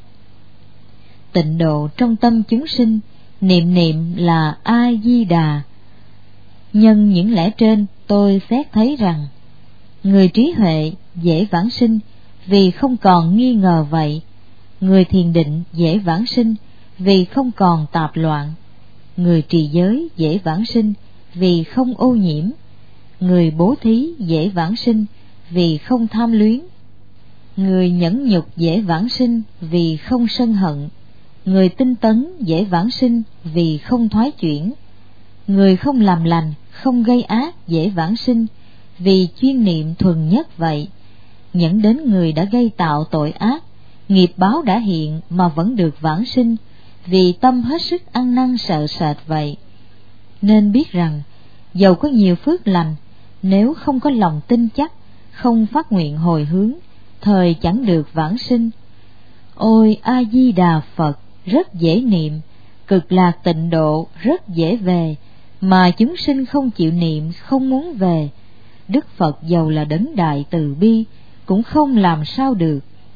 Tịnh độ trong tâm chúng sinh, niệm niệm là A Di Đà. Nhân những lẽ trên, tôi xét thấy rằng người trí huệ dễ vãng sinh vì không còn nghi ngờ vậy. Người thiền định dễ vãng sinh vì không còn tạp loạn. Người trì giới dễ vãng sinh vì không ô nhiễm. Người bố thí dễ vãng sinh vì không tham luyến. Người nhẫn nhục dễ vãng sinh vì không sân hận. Người tinh tấn dễ vãng sinh vì không thoái chuyển. Người không làm lành, không gây ác dễ vãng sinh vì chuyên niệm thuần nhất vậy. Nhẫn đến người đã gây tạo tội ác, nghiệp báo đã hiện mà vẫn được vãng sinh vì tâm hết sức ăn năn sợ sệt vậy. Nên biết rằng dầu có nhiều phước lành, nếu không có lòng tin chắc, không phát nguyện hồi hướng, thời chẳng được vãng sinh. Ôi A Di Đà Phật rất dễ niệm, cực lạc tịnh độ rất dễ về, mà chúng sinh không chịu niệm, không muốn về. Đức Phật dầu là đấng đại từ bi, cũng không làm sao được.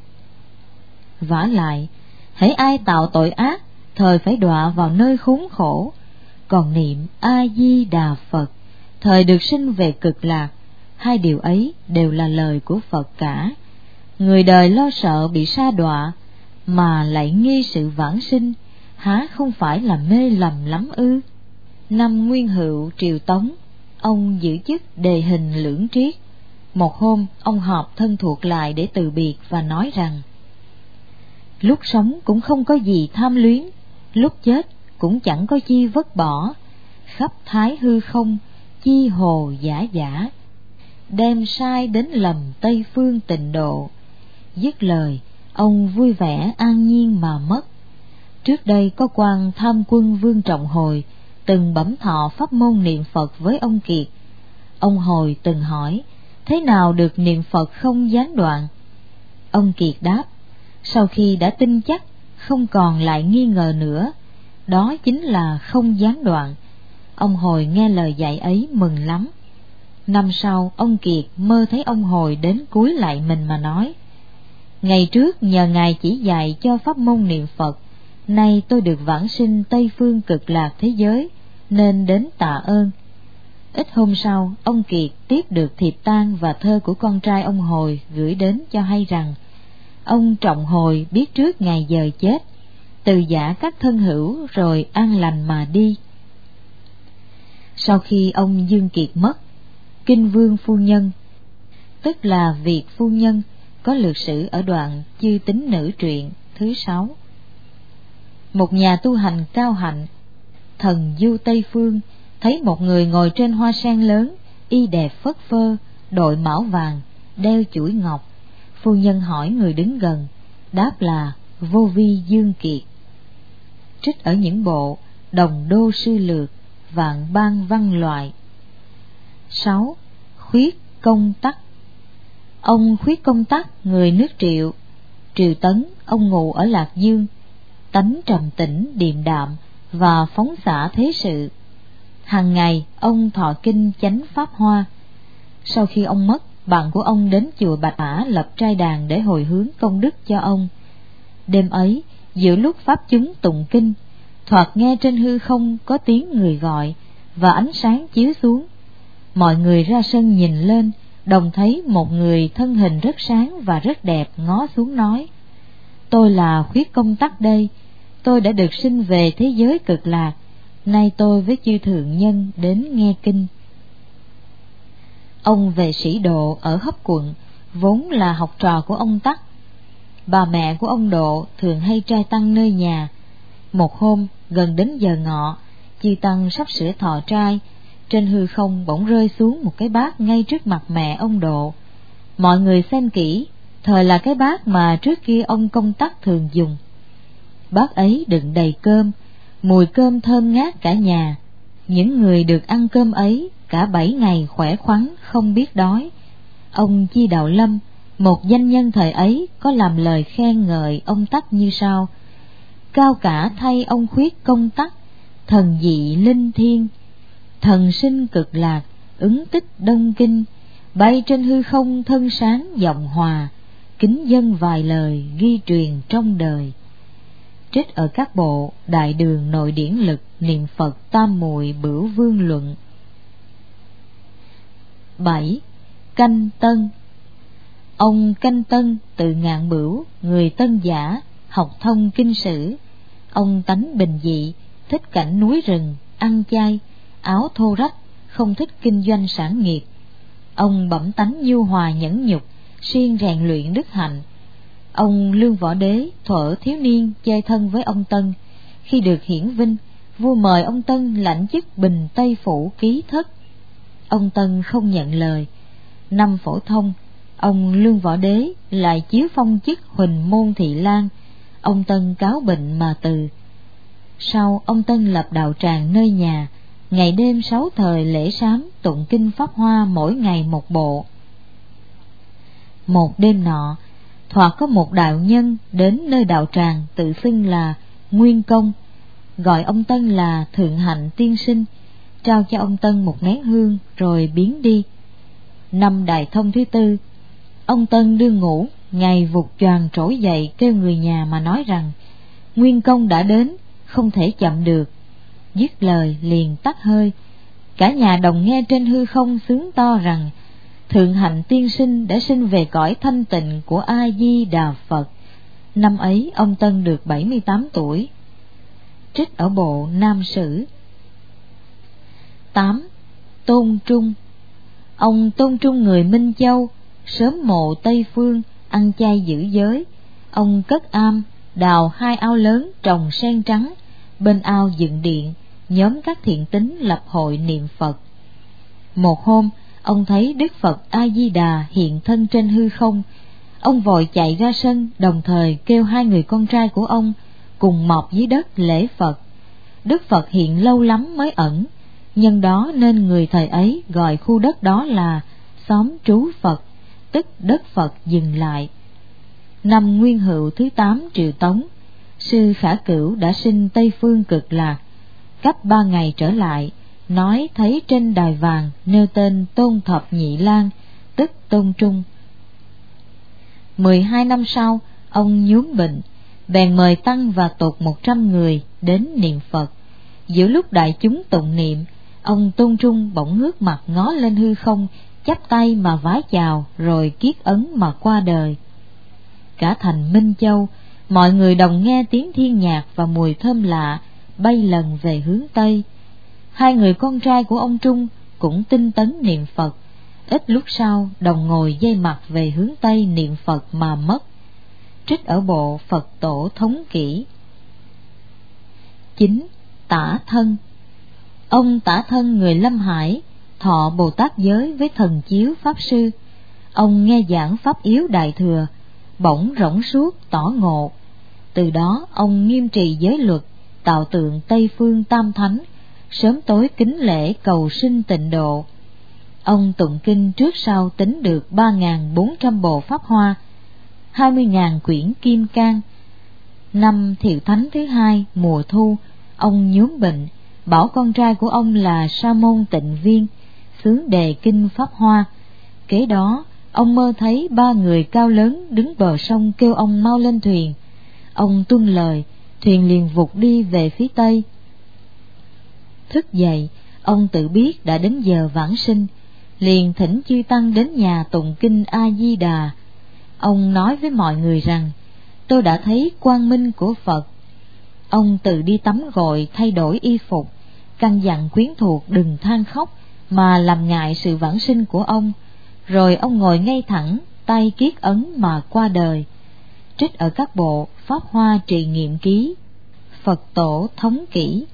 Vả lại, hễ ai tạo tội ác, thời phải đọa vào nơi khốn khổ. Còn niệm A Di Đà Phật, thời được sinh về cực lạc. Hai điều ấy đều là lời của Phật cả. Người đời lo sợ bị sa đọa, mà lại nghi sự vãng sinh, há không phải là mê lầm lắm ư? Năm Nguyên Hữu triều Tống, ông giữ chức đề hình lưỡng triết. Một hôm, ông họp thân thuộc lại để từ biệt và nói rằng: lúc sống cũng không có gì tham luyến, lúc chết cũng chẳng có chi vứt bỏ. Khắp thái hư không, chi hồ giả giả, đem sai đến lầm Tây phương tịnh độ. Dứt lời, ông vui vẻ an nhiên mà mất. Trước đây có quan tham quân Vương Trọng Hồi từng bẩm thọ pháp môn niệm Phật với ông Kiệt. Ông Hồi từng hỏi thế nào được niệm Phật không gián đoạn. Ông Kiệt đáp: sau khi đã tin chắc, không còn lại nghi ngờ nữa, đó chính là không gián đoạn. Ông Hồi nghe lời dạy ấy mừng lắm. Năm sau, ông Kiệt mơ thấy ông Hồi đến cúi lại mình mà nói: ngày trước nhờ Ngài chỉ dạy cho pháp môn niệm Phật, nay tôi được vãng sinh Tây phương cực lạc thế giới, nên đến tạ ơn. Ít hôm sau, ông Kiệt tiếp được thiệp tang và thơ của con trai ông Hồi gửi đến cho hay rằng ông Trọng Hồi biết trước ngày giờ chết, từ giã các thân hữu rồi an lành mà đi. Sau khi ông Dương Kiệt mất, Kinh Vương Phu Nhân, tức là Việt Phu Nhân, có lược sử ở đoạn Chư Tính Nữ truyện thứ sáu. Một nhà tu hành cao hạnh, thần du Tây Phương, thấy một người ngồi trên hoa sen lớn, y đẹp phất phơ, đội mão vàng, đeo chuỗi ngọc. Phu nhân hỏi người đứng gần, đáp là Vô Vi Dương Kiệt. Trích ở những bộ Đồng Đô Sư Lược, Vạn Ban Văn Loại. Sáu. Khuyết Công Tắc. Ông Khuyết Công Tắc, người nước Triệu, Triều Tấn. Ông ngụ ở Lạc Dương, tánh trầm tĩnh điềm đạm và phóng xạ thế sự. Hàng ngày ông thọ kinh chánh pháp hoa. Sau khi ông mất, bạn của ông đến chùa Bạch Mã lập trai đàn để hồi hướng công đức cho ông. Đêm ấy, giữa lúc pháp chúng tụng kinh, thoạt nghe trên hư không có tiếng người gọi và ánh sáng chiếu xuống. Mọi người ra sân nhìn lên, đồng thấy một người thân hình rất sáng và rất đẹp ngó xuống nói: tôi là Khuyết Công Tắc đây, tôi đã được sinh về thế giới Cực Lạc, nay tôi với chư thượng nhân đến nghe kinh. Ông về Sĩ Độ ở Hấp Quận, vốn là học trò của ông Tắc. Bà mẹ của ông Độ thường hay trai tăng nơi nhà. Một hôm gần đến giờ ngọ, chư tăng sắp sửa thọ trai, trên hư không bỗng rơi xuống một cái bát ngay trước mặt mẹ ông Độ. Mọi người xem kỹ, thời là cái bát mà trước kia ông Công Tắc thường dùng. Bát ấy đựng đầy cơm, mùi cơm thơm ngát cả nhà. Những người được ăn cơm ấy cả bảy ngày khỏe khoắn, không biết đói. Ông Chi Đạo Lâm, một danh nhân thời ấy, có làm lời khen ngợi ông Tắc như sau: cao cả thay ông Khuyết Công Tắc, thần dị linh thiên, thần sinh Cực Lạc, ứng tích đông kinh, bay trên hư không thân sáng giọng hòa, kính dân vài lời ghi truyền trong đời. Trích ở các bộ Đại Đường Nội Điển Lực, Niệm Phật Tam Muội Bửu Vương Luận. bảy. Canh Tân. Ông Canh Tân từ Ngạn Bửu, người Tân Giả, học thông kinh sử. Ông tánh bình dị, thích cảnh núi rừng, ăn chay, áo thô rách, không thích kinh doanh sản nghiệp. Ông bẩm tánh nhu hòa nhẫn nhục, siêng rèn luyện đức hạnh. Ông Lương Võ Đế thuở thiếu niên chơi thân với ông Tân. Khi được hiển vinh, vua mời ông Tân lãnh chức Bình Tây Phủ ký thất. Ông Tân không nhận lời. Năm phổ thông, ông Lương Võ Đế lại chiếu phong chức Huỳnh Môn Thị Lang. Ông Tân cáo bệnh mà từ. Sau, ông Tân lập đạo tràng nơi nhà, ngày đêm sáu thời lễ sám tụng kinh pháp hoa mỗi ngày một bộ. Một đêm nọ, thoạt có một đạo nhân đến nơi đạo tràng tự xưng là Nguyên Công, gọi ông Tân là Thượng Hạnh Tiên Sinh, trao cho ông Tân một nén hương rồi biến đi. Năm Đại Thông thứ tư, ông Tân đương ngủ, ngày vụt choàng trỗi dậy kêu người nhà mà nói rằng Nguyên Công đã đến, không thể chậm được. Dứt lời liền tắt hơi. Cả nhà đồng nghe trên hư không xướng to rằng Thượng Hạnh Tiên Sinh đã sinh về cõi thanh tịnh của A Di Đà Phật. Năm ấy ông Tân được bảy mươi tám tuổi. Trích ở bộ Nam Sử. tám. Tôn Trung. Ông Tôn Trung người Minh Châu, sớm mộ Tây Phương, ăn chay giữ giới. Ông cất am, đào hai ao lớn trồng sen trắng, bên ao dựng điện, nhóm các thiện tín lập hội niệm Phật. Một hôm, ông thấy Đức Phật A Di Đà hiện thân trên hư không. Ông vội chạy ra sân, đồng thời kêu hai người con trai của ông cùng mọc dưới đất lễ Phật. Đức Phật hiện lâu lắm mới ẩn, nhân đó nên người thời ấy gọi khu đất đó là xóm trú Phật, tức đất Phật dừng lại. Năm Nguyên Hựu thứ tám Triệu Tống, sư Khả Cửu đã sinh Tây Phương Cực Lạc. Cách ba ngày trở lại, nói thấy trên đài vàng nêu tên Tôn Thập Nhị Lang, tức Tôn Trung. Mười hai năm sau, ông nhuốm bệnh, bèn mời tăng và tục một trăm người đến niệm Phật. Giữa lúc đại chúng tụng niệm, ông Tôn Trung bỗng ngước mặt ngó lên hư không, chắp tay mà vái chào, rồi kiết ấn mà qua đời. Cả thành Minh Châu, mọi người đồng nghe tiếng thiên nhạc và mùi thơm lạ bay lần về hướng Tây. Hai người con trai của ông Trung cũng tinh tấn niệm Phật, ít lúc sau đồng ngồi dây mặt về hướng Tây niệm Phật mà mất. Trích ở bộ Phật Tổ Thống Kỷ. chín. Tả Thân. Ông Tả Thân người Lâm Hải thọ Bồ Tát giới với thần chiếu pháp sư. Ông nghe giảng pháp yếu đại thừa, bỗng rỗng suốt tỏ ngộ. Từ đó ông nghiêm trì giới luật, tạo tượng Tây Phương Tam Thánh, sớm tối kính lễ cầu sinh tịnh độ. Ông tụng kinh trước sau tính được ba nghìn bốn trăm bộ pháp hoa, hai mươi nghìn quyển kim cang. Năm Thiệu Thánh thứ hai mùa thu, ông nhuốm bệnh, bảo con trai của ông là Sa môn Tịnh Viên xướng đề kinh Pháp Hoa. Kế đó ông mơ thấy ba người cao lớn đứng bờ sông kêu ông mau lên thuyền. Ông tuân lời, thuyền liền vụt đi về phía tây. Thức dậy, ông tự biết đã đến giờ vãng sinh, liền thỉnh chư tăng đến nhà tụng kinh A Di Đà. Ông nói với mọi người rằng: tôi đã thấy quang minh của Phật. Ông tự đi tắm gội thay đổi y phục, căn dặn quyến thuộc đừng than khóc mà làm ngại sự vãng sinh của ông. Rồi ông ngồi ngay thẳng, tay kiết ấn mà qua đời. Trích ở các bộ Pháp Hoa Trì Nghiệm Ký, Phật Tổ Thống Kỷ.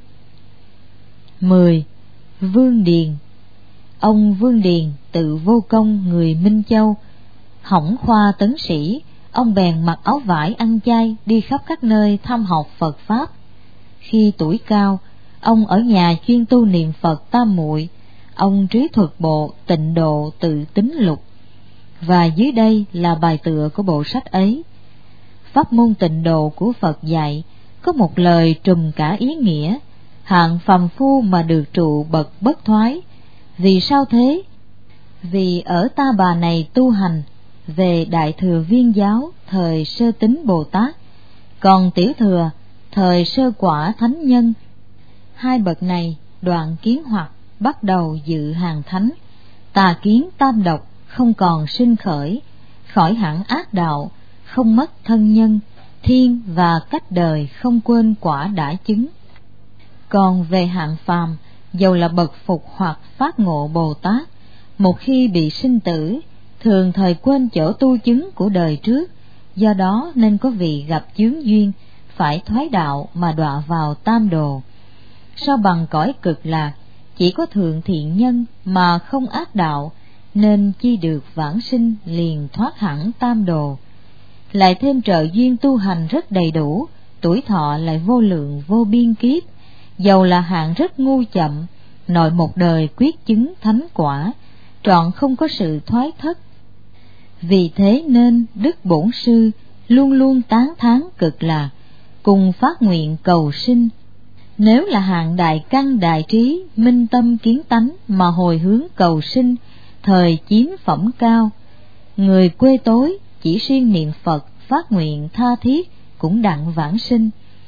mười. Vương Điền. Ông Vương Điền tự Vô Công người Minh Châu, hỏng khoa tấn sĩ. Ông bèn mặc áo vải ăn chay đi khắp các nơi thăm học Phật Pháp. Khi tuổi cao, ông ở nhà chuyên tu niệm Phật tam muội. Ông trí thuật bộ Tịnh Độ Tự Tính Lục, và dưới đây là bài tựa của bộ sách ấy. Pháp môn tịnh độ của Phật dạy có một lời trùm cả ý nghĩa: hạng phàm phu mà được trụ bậc bất thoái. Vì sao thế? Vì ở Ta Bà này tu hành về Đại Thừa Viên Giáo thời Sơ Tính Bồ Tát, còn Tiểu Thừa thời Sơ Quả Thánh Nhân. Hai bậc này đoạn kiến hoặc bắt đầu dự hàng thánh, tà kiến tam độc không còn sinh khởi, khỏi hẳn ác đạo, không mất thân nhân, thiên và cách đời không quên quả đã chứng. Còn về hạng phàm, dầu là bậc phục hoặc phát ngộ Bồ Tát, một khi bị sinh tử, thường thời quên chỗ tu chứng của đời trước, do đó nên có vị gặp chướng duyên, phải thoái đạo mà đọa vào tam đồ. Sao bằng cõi cực lạc, chỉ có thượng thiện nhân mà không ác đạo, nên chi được vãng sinh liền thoát hẳn tam đồ. Lại thêm trợ duyên tu hành rất đầy đủ, tuổi thọ lại vô lượng vô biên kiếp, dầu là hạng rất ngu chậm, nội một đời quyết chứng thánh quả, trọn không có sự thoái thất. Vì thế nên Đức Bổn Sư luôn luôn tán thán cực lạc, cùng phát nguyện cầu sinh. Nếu là hạng đại căn đại trí, minh tâm kiến tánh mà hồi hướng cầu sinh, thời chiếm phẩm cao. Người quê tối chỉ riêng niệm Phật phát nguyện tha thiết cũng đặng vãng sinh.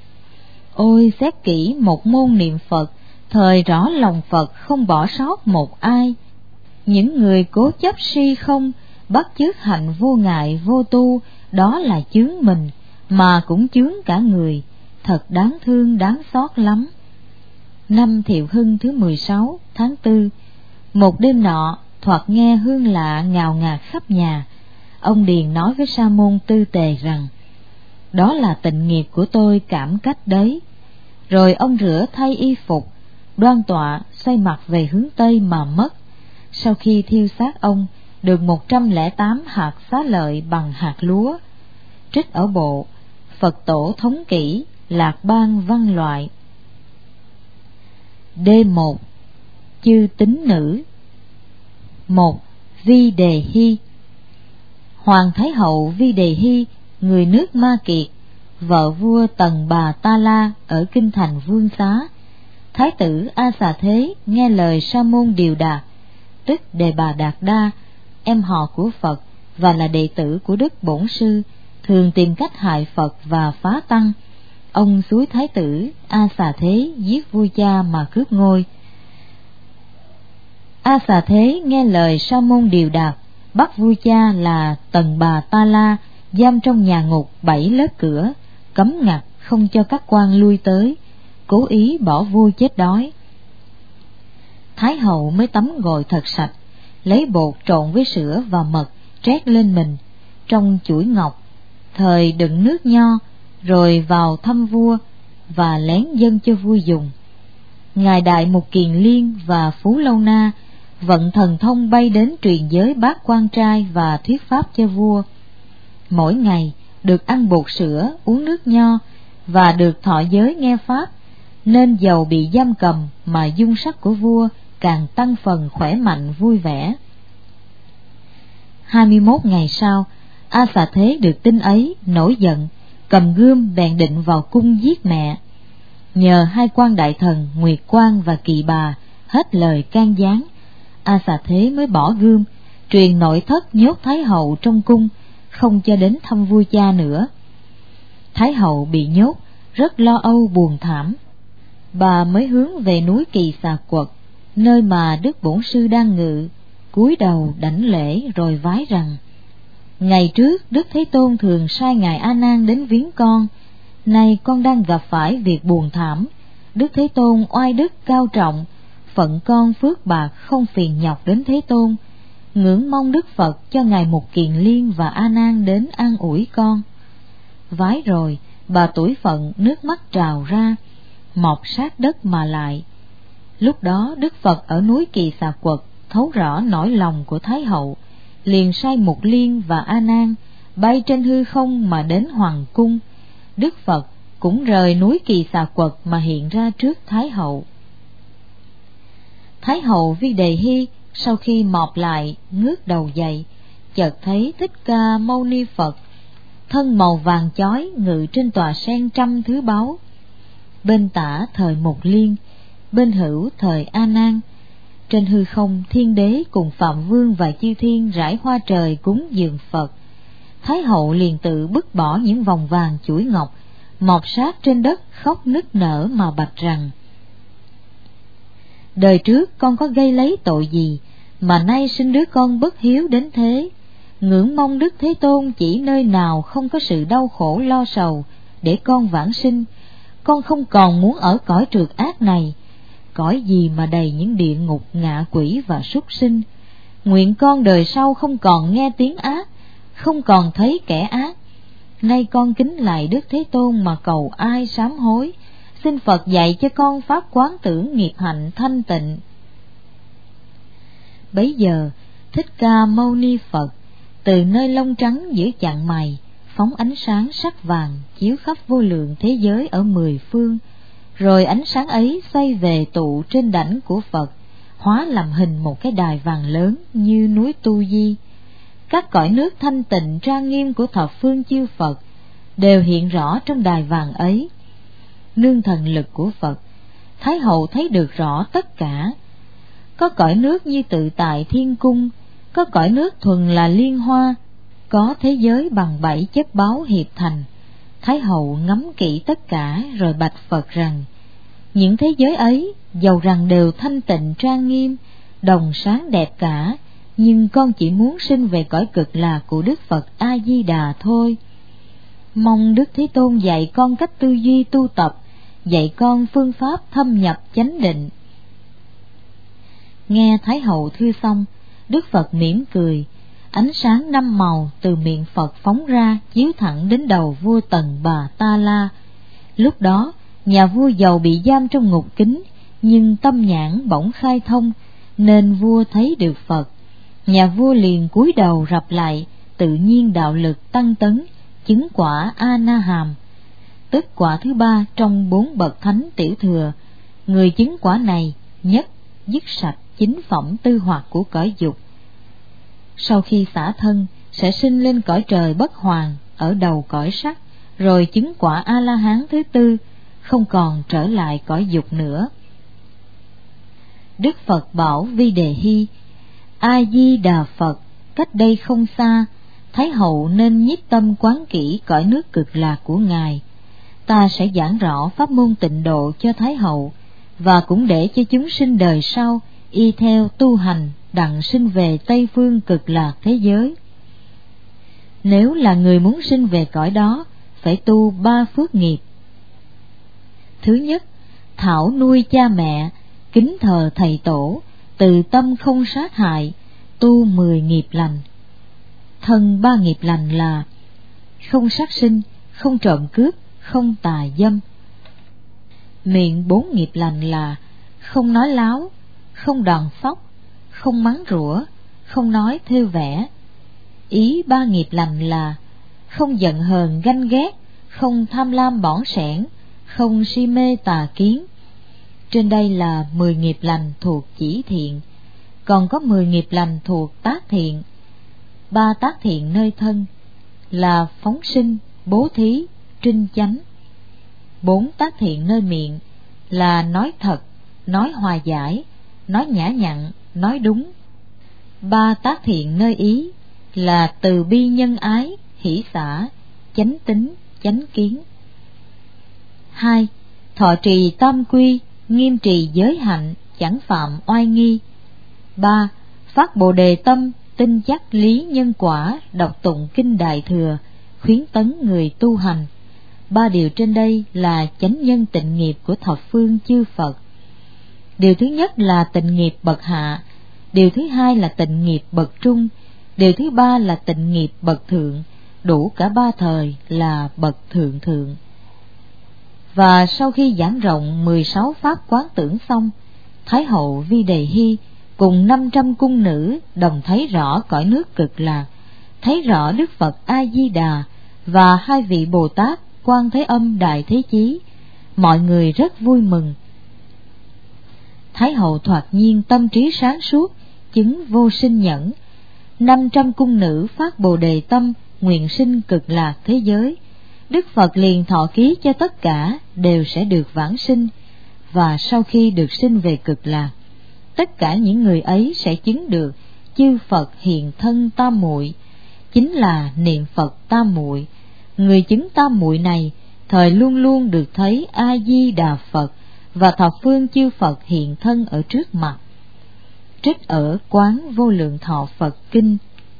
Ôi xét kỹ một môn niệm Phật, thời rõ lòng Phật không bỏ sót một ai. Những người cố chấp si không, bắt chước hạnh vô ngại vô tu, đó là chướng mình mà cũng chướng cả người, thật đáng thương đáng xót lắm. Năm Thiệu Hưng thứ mười sáu tháng tư, một đêm nọ thoạt nghe hương lạ ngào ngạt khắp nhà. Ông Điền nói với sa môn Tư Tề rằng: đó là tịnh nghiệp của tôi cảm cách đấy. Rồi ông rửa thay y phục, đoan tọa xoay mặt về hướng tây mà mất. Sau khi thiêu xác ông, được một trăm lẻ tám hạt xá lợi bằng hạt lúa. Trích ở bộ Phật Tổ Thống Kỷ, Lạc Bang Văn Loại. D một. Chư Tính Nữ. Một. Vi Đề Hy. Hoàng Thái Hậu Vi Đề Hy, người nước Ma Kiệt, vợ vua Tần Bà Ta La ở kinh thành Vương Xá. Thái tử A Xà Thế nghe lời Sa môn Điều Đạt, tức Đề Bà Đạt Đa, em họ của Phật và là đệ tử của Đức Bổn Sư, thường tìm cách hại Phật và phá tăng. Ông xúi Thái tử A Xà Thế giết vua cha mà cướp ngôi. A Xà Thế nghe lời Sa môn Điều Đạt, bắt vua cha là Tần Bà Ta La giam trong nhà ngục bảy lớp cửa, cấm ngặt không cho các quan lui tới, cố ý bỏ vua chết đói. Thái hậu mới tắm gội thật sạch, lấy bột trộn với sữa và mật trét lên mình trong chuỗi ngọc, thời đựng nước nho, rồi vào thăm vua và lén dâng cho vua dùng. Ngài Đại Mục Kiền Liên và Phú Lâu Na vận thần thông bay đến truyền giới bát quan trai và thuyết pháp cho vua. Mỗi ngày được ăn bột sữa, uống nước nho và được thọ giới nghe pháp, nên dầu bị giam cầm mà dung sắc của vua càng tăng phần khỏe mạnh vui vẻ. Hai mươi mốt ngày sau, A Xà Thế được tin ấy, nổi giận, cầm gươm bèn định vào cung giết mẹ. nhờ hai quan đại thần Nguyệt Quang và Kỳ Bà hết lời can gián, A Xà Thế mới bỏ gươm, truyền nội thất nhốt Thái hậu trong cung, không cho đến thăm vua cha nữa. Thái hậu bị nhốt, rất lo âu buồn thảm. Bà mới hướng về núi Kỳ Xà Quật, nơi mà Đức Bổn Sư đang ngự, cúi đầu đảnh lễ rồi vái rằng: ngày trước Đức Thế Tôn thường sai ngài A Nan đến viếng con, nay con đang gặp phải việc buồn thảm. Đức Thế Tôn oai đức cao trọng, phận con phước bạc không phiền nhọc đến Thế Tôn, ngưỡng mong Đức Phật cho ngài Mục Kiền Liên và A Nan đến an ủi con. Vái rồi, bà tủi phận nước mắt trào ra, mọc sát đất mà lại. Lúc đó Đức Phật ở núi Kỳ Xà Quật thấu rõ nỗi lòng của Thái hậu, liền sai Mục Liên và A Nan bay trên hư không mà đến hoàng cung. Đức Phật cũng rời núi Kỳ Xà Quật mà hiện ra trước Thái hậu. Thái hậu Vi Đề Hy sau khi mọp lại ngước đầu dậy, chợt thấy Thích Ca Mâu Ni Phật thân màu vàng chói ngự trên tòa sen trăm thứ báu. Bên tả thời Mục Liên, bên hữu thời A Nan. Trên hư không, Thiên Đế cùng Phạm Vương và chư thiên rải hoa trời cúng dường Phật. Thái hậu liền tự bứt bỏ những vòng vàng chuỗi ngọc mọc sát trên đất, khóc nức nở mà bạch rằng: đời trước con có gây lấy tội gì mà nay sinh đứa con bất hiếu đến thế? Ngưỡng mong Đức Thế Tôn chỉ nơi nào không có sự đau khổ lo sầu để con vãng sinh. Con không còn muốn ở cõi trượt ác này, cõi gì mà đầy những địa ngục, ngạ quỷ và súc sinh. Nguyện con đời sau không còn nghe tiếng ác, không còn thấy kẻ ác. Nay con kính lại Đức Thế Tôn mà cầu ai sám hối, xin Phật dạy cho con pháp quán tưởng nghiệp hạnh thanh tịnh. Bấy giờ Thích Ca Mâu Ni Phật từ nơi lông trắng giữa chạng mày phóng ánh sáng sắc vàng chiếu khắp vô lượng thế giới ở mười phương, rồi ánh sáng ấy xoay về tụ trên đảnh của Phật, hóa làm hình một cái đài vàng lớn như núi Tu Di. Các cõi nước thanh tịnh trang nghiêm của thập phương chư Phật đều hiện rõ trong đài vàng ấy. Nương thần lực của Phật, Thái hậu thấy được rõ tất cả. Có cõi nước như Tự Tại Thiên Cung, có cõi nước thuần là Liên Hoa, có thế giới bằng bảy chất báu hiệp thành. Thái hậu ngắm kỹ tất cả rồi bạch Phật rằng: những thế giới ấy dầu rằng đều thanh tịnh trang nghiêm, đồng sáng đẹp cả, nhưng con chỉ muốn sinh về cõi cực lạc của Đức Phật A Di Đà thôi. Mong Đức Thế Tôn dạy con cách tư duy tu tập, dạy con phương pháp thâm nhập chánh định. Nghe Thái hậu thưa xong, Đức Phật mỉm cười, ánh sáng năm màu từ miệng Phật phóng ra chiếu thẳng đến đầu vua Tần Bà Ta La. Lúc đó nhà vua dầu bị giam trong ngục kín, nhưng tâm nhãn bỗng khai thông, nên vua thấy được Phật. Nhà vua liền cúi đầu rập lại, tự nhiên đạo lực tăng tấn, chứng quả A Na Hàm, tức quả thứ ba trong bốn bậc thánh tiểu thừa. Người chứng quả này nhất dứt sạch chính phẩm tư hoạt của cõi dục. Sau khi xả thân sẽ sinh lên cõi trời bất hoàn ở đầu cõi sắc, rồi chứng quả A La Hán thứ tư, không còn trở lại cõi dục nữa. Đức Phật bảo Vi Đề Hy: A Di Đà Phật, cách đây không xa, Thái hậu nên nhiếp tâm quán kỹ cõi nước cực lạc của ngài. Ta sẽ giảng rõ pháp môn tịnh độ cho Thái hậu, và cũng để cho chúng sinh đời sau y theo tu hành đặng sinh về Tây phương cực lạc thế giới. Nếu là người muốn sinh về cõi đó, phải tu ba phước nghiệp. Thứ nhất, thảo nuôi cha mẹ, kính thờ thầy tổ, từ tâm không sát hại, tu mười nghiệp lành. Thân ba nghiệp lành là không sát sinh, không trộm cướp, không tà dâm. Miệng bốn nghiệp lành là không nói láo, không đòn phóc, không mắng rủa, không nói thêu vẽ. Ý ba nghiệp lành là không giận hờn ganh ghét, không tham lam bỏn sẻn, không si mê tà kiến. Trên đây là mười nghiệp lành thuộc chỉ thiện, còn có mười nghiệp lành thuộc tác thiện. Ba tác thiện nơi thân là phóng sinh, bố thí, trinh chánh. Bốn tác thiện nơi miệng là nói thật, nói hòa giải, nói nhã nhặn, nói đúng. Ba tác thiện nơi ý là từ bi nhân ái, hỷ xả, chánh tín, chánh kiến. Hai, thọ trì tam quy, nghiêm trì giới hạnh, chẳng phạm oai nghi. Ba, phát bồ đề tâm, tin chắc lý nhân quả, đọc tụng kinh đại thừa, khuyến tấn người tu hành. Ba điều trên đây là chánh nhân tịnh nghiệp của thập phương chư Phật. Điều thứ nhất là tịnh nghiệp bậc hạ, điều thứ hai là tịnh nghiệp bậc trung, điều thứ ba là tịnh nghiệp bậc thượng, đủ cả ba thời là bậc thượng thượng. Và sau khi giảng rộng mười sáu pháp quán tưởng xong, Thái hậu Vi Đề Hy cùng năm trăm cung nữ đồng thấy rõ cõi nước Cực Lạc, thấy rõ Đức Phật A Di Đà và hai vị Bồ Tát Quan Thế Âm Đại Thế Chí. Mọi người rất vui mừng. Thái hậu thoạt nhiên tâm trí sáng suốt, chứng vô sinh nhẫn. Năm trăm cung nữ phát bồ đề tâm, nguyện sinh Cực Lạc thế giới. Đức Phật liền thọ ký cho tất cả đều sẽ được vãng sinh, và sau khi được sinh về Cực Lạc, tất cả những người ấy sẽ chứng được chư Phật hiện thân tam muội, chính là niệm Phật tam muội. Người chứng tam muội này thời luôn luôn được thấy A Di Đà Phật và thập phương chư Phật hiện thân ở trước mặt. Trích ở Quán Vô Lượng Thọ Phật Kinh.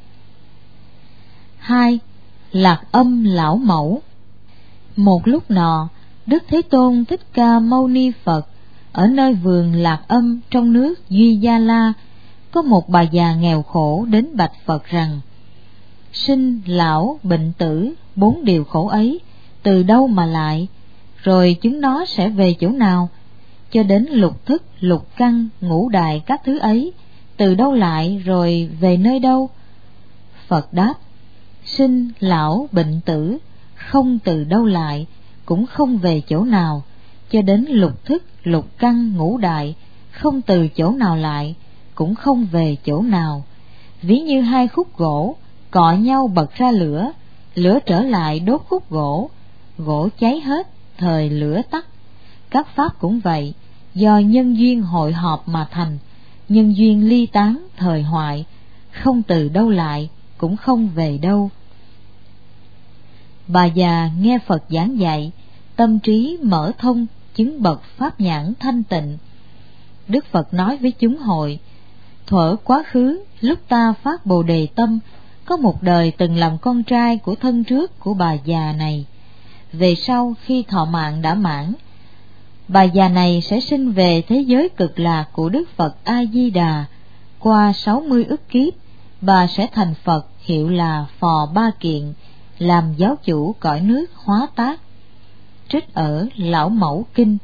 Hai, Lạc Âm Lão Mẫu. Một lúc nọ, Đức Thế Tôn Thích Ca Mâu Ni Phật ở nơi vườn Lạc Âm trong nước Duy Gia La, có một bà già nghèo khổ đến bạch Phật rằng: sinh, lão, bệnh tử, bốn điều khổ ấy từ đâu mà lại? Rồi chúng nó sẽ về chỗ nào? Cho đến lục thức, lục căn, ngũ đại các thứ ấy từ đâu lại rồi về nơi đâu? Phật đáp: sinh, lão, bệnh tử không từ đâu lại, cũng không về chỗ nào. Cho đến lục thức, lục căn, ngũ đại không từ chỗ nào lại, cũng không về chỗ nào. Ví như hai khúc gỗ cọ nhau bật ra lửa, lửa trở lại đốt khúc gỗ, gỗ cháy hết, thời lửa tắt. Các pháp cũng vậy, do nhân duyên hội họp mà thành, nhân duyên ly tán, thời hoại, không từ đâu lại, cũng không về đâu. Bà già nghe Phật giảng dạy, tâm trí mở thông, chứng bậc pháp nhãn thanh tịnh. Đức Phật nói với chúng hội: thuở quá khứ, lúc ta phát bồ đề tâm, có một đời từng làm con trai của thân trước của bà già này. Về sau khi thọ mạng đã mãn, bà già này sẽ sinh về thế giới Cực Lạc của Đức Phật A Di Đà. Qua sáu mươi ức kiếp, bà sẽ thành Phật, hiệu là Phò Ba Kiện, làm giáo chủ cõi nước Hóa Tác. Trích ở Lão Mẫu Kinh.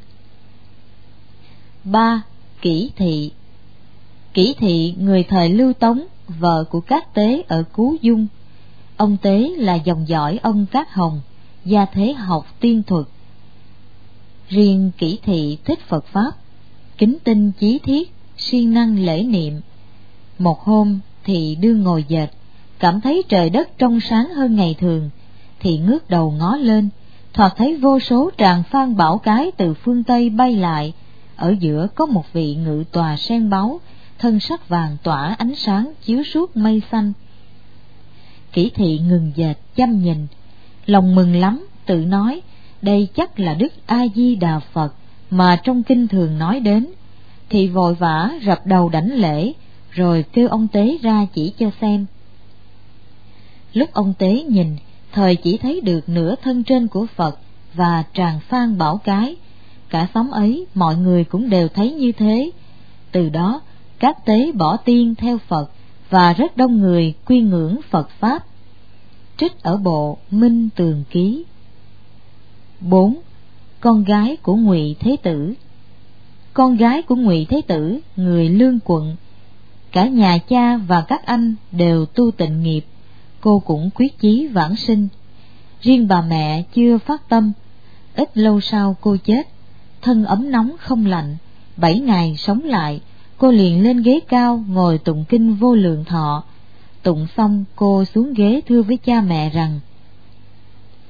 Ba, Kỷ Thị. Kỷ Thị người thời Lưu Tống, vợ của Cát Tế ở Cú Dung. Ông Tế là dòng dõi ông Cát Hồng, gia thế học tiên thuật. Riêng Kỷ Thị thích Phật Pháp, kính tinh chí thiết, siêng năng lễ niệm. Một hôm Thị đương ngồi dệt, cảm thấy trời đất trong sáng hơn ngày thường, Thị ngước đầu ngó lên, thoạt thấy vô số tràng phan bảo cái từ phương Tây bay lại. Ở giữa có một vị ngự tòa sen báu, thân sắc vàng tỏa ánh sáng chiếu suốt mây xanh. Kỷ Thị ngừng dệt chăm nhìn, lòng mừng lắm, tự nói: đây chắc là Đức A Di Đà Phật mà trong kinh thường nói đến. Thị vội vã rập đầu đảnh lễ, rồi kêu ông Tế ra chỉ cho xem. Lúc ông Tế nhìn, thời chỉ thấy được nửa thân trên của Phật và tràng phan bảo cái. Cả xóm ấy mọi người cũng đều thấy như thế. Từ đó Cát Tế bỏ tiên theo Phật, và rất đông người quy ngưỡng Phật Pháp. Trích ở bộ Minh Tường Ký. Bốn, Con gái của Ngụy Thế Tử. Con gái của Ngụy Thế Tử người Lương Quận, cả nhà cha và các anh đều tu tịnh nghiệp, cô cũng quyết chí vãng sinh. Riêng bà mẹ chưa phát tâm, ít lâu sau cô chết, thân ấm nóng không lạnh. Bảy ngày sống lại, cô liền lên ghế cao ngồi tụng kinh Vô Lượng Thọ. Tụng xong, cô xuống ghế thưa với cha mẹ rằng: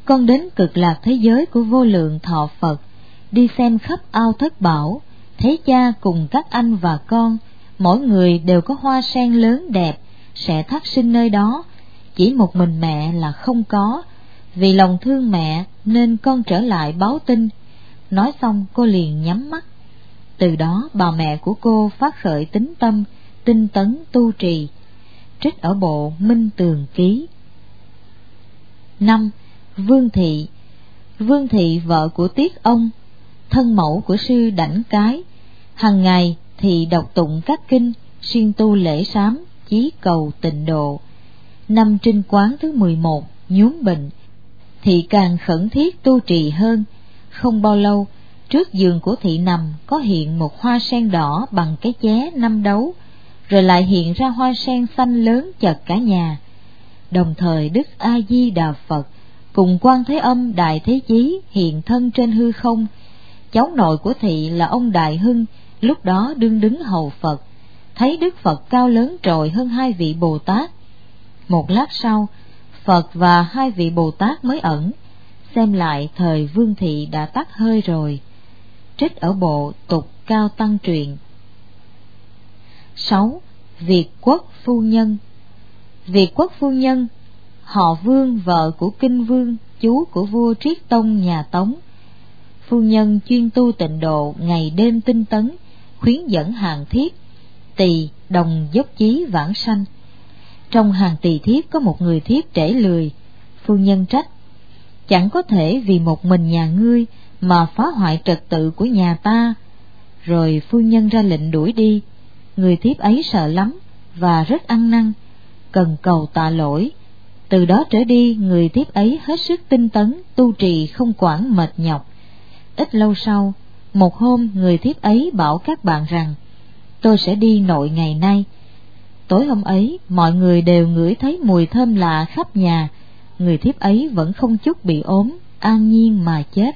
con đến cực lạc thế giới của vô lượng thọ Phật, đi xem khắp ao thất bảo, thấy cha cùng các anh và con, mỗi người đều có hoa sen lớn đẹp, sẽ thác sinh nơi đó, chỉ một mình mẹ là không có. Vì lòng thương mẹ nên con trở lại báo tin. Nói xong cô liền nhắm mắt. Từ đó bà mẹ của cô phát khởi tín tâm, tinh tấn tu trì. Trích ở bộ Minh Tường Ký. Năm. Vương Thị. Vương Thị vợ của Tiết Ông, thân mẫu của sư Đảnh Cái, hằng ngày thì đọc tụng các kinh, siêng tu lễ sám, chí cầu tịnh độ. Năm Trinh Quán thứ mười một nhuốm bệnh, thị càng khẩn thiết tu trì hơn. Không bao lâu, trước giường của thị nằm có hiện một hoa sen đỏ bằng cái ché năm đấu, rồi lại hiện ra hoa sen xanh lớn chật cả nhà. Đồng thời Đức A Di Đà Phật cùng Quan Thế Âm Đại Thế Chí hiện thân trên hư không. Cháu nội của thị là ông Đại Hưng lúc đó đương đứng hầu Phật, thấy Đức Phật cao lớn trội hơn hai vị Bồ Tát. Một lát sau, Phật và hai vị Bồ Tát mới ẩn, xem lại thời Vương Thị đã tắt hơi rồi. Trích ở bộ Tục Cao Tăng Truyện. Sáu. Việt Quốc Phu Nhân. Việt Quốc Phu Nhân, họ Vương, vợ của Kinh Vương, chú của vua Triết Tông nhà Tống. Phu nhân chuyên tu tịnh độ, ngày đêm tinh tấn, khuyến dẫn hàng thiếp, tỳ đồng dốc chí vãng sanh. Trong hàng tỳ thiếp có một người thiếp trễ lười. Phu nhân trách: chẳng có thể vì một mình nhà ngươi mà phá hoại trật tự của nhà ta. Rồi phu nhân ra lệnh đuổi đi. Người thiếp ấy sợ lắm và rất ăn năn, cần cầu tạ lỗi. Từ đó trở đi, người thiếp ấy hết sức tinh tấn tu trì, không quản mệt nhọc. Ít lâu sau, một hôm người thiếp ấy bảo các bạn rằng: tôi sẽ đi nội ngày nay. Tối hôm ấy, mọi người đều ngửi thấy mùi thơm lạ khắp nhà. Người thiếp ấy vẫn không chút bị ốm, an nhiên mà chết.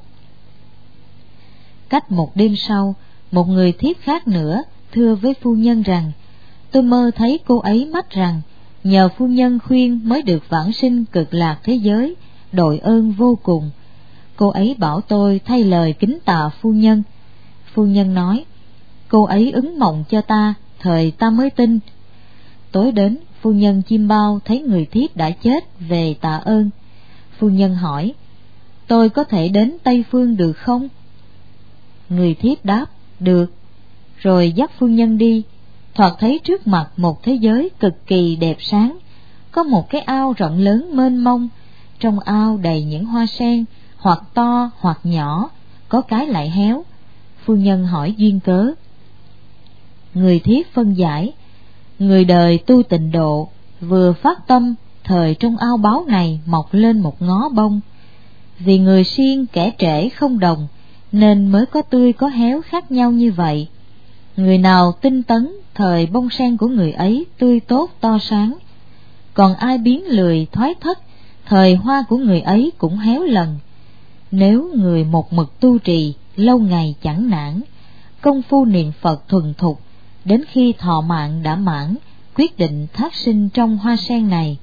Cách một đêm sau, một người thiếp khác nữa thưa với phu nhân rằng: tôi mơ thấy cô ấy mách rằng nhờ phu nhân khuyên mới được vãng sinh cực lạc thế giới, đội ơn vô cùng. Cô ấy bảo tôi thay lời kính tạ phu nhân. Phu nhân nói: cô ấy ứng mộng cho ta, thời ta mới tin. Tối đến, phu nhân chiêm bao thấy người thiếp đã chết, về tạ ơn. Phu nhân hỏi: tôi có thể đến Tây Phương được không? Người thiếp đáp: được. Rồi dắt phu nhân đi, thoạt thấy trước mặt một thế giới cực kỳ đẹp sáng. Có một cái ao rộng lớn mênh mông, trong ao đầy những hoa sen, hoặc to hoặc nhỏ, có cái lại héo. Phu nhân hỏi duyên cớ. Người thiếp phân giải: người đời tu tịnh độ, vừa phát tâm, thời trong ao báu này mọc lên một ngó bông. Vì người siêng kẻ trễ không đồng, nên mới có tươi có héo khác nhau như vậy. Người nào tinh tấn, thời bông sen của người ấy tươi tốt to sáng. Còn ai biến lười thoái thất, thời hoa của người ấy cũng héo lần. Nếu người một mực tu trì, lâu ngày chẳng nản, công phu niệm Phật thuần thục, đến khi thọ mạng đã mãn, quyết định thác sinh trong hoa sen này.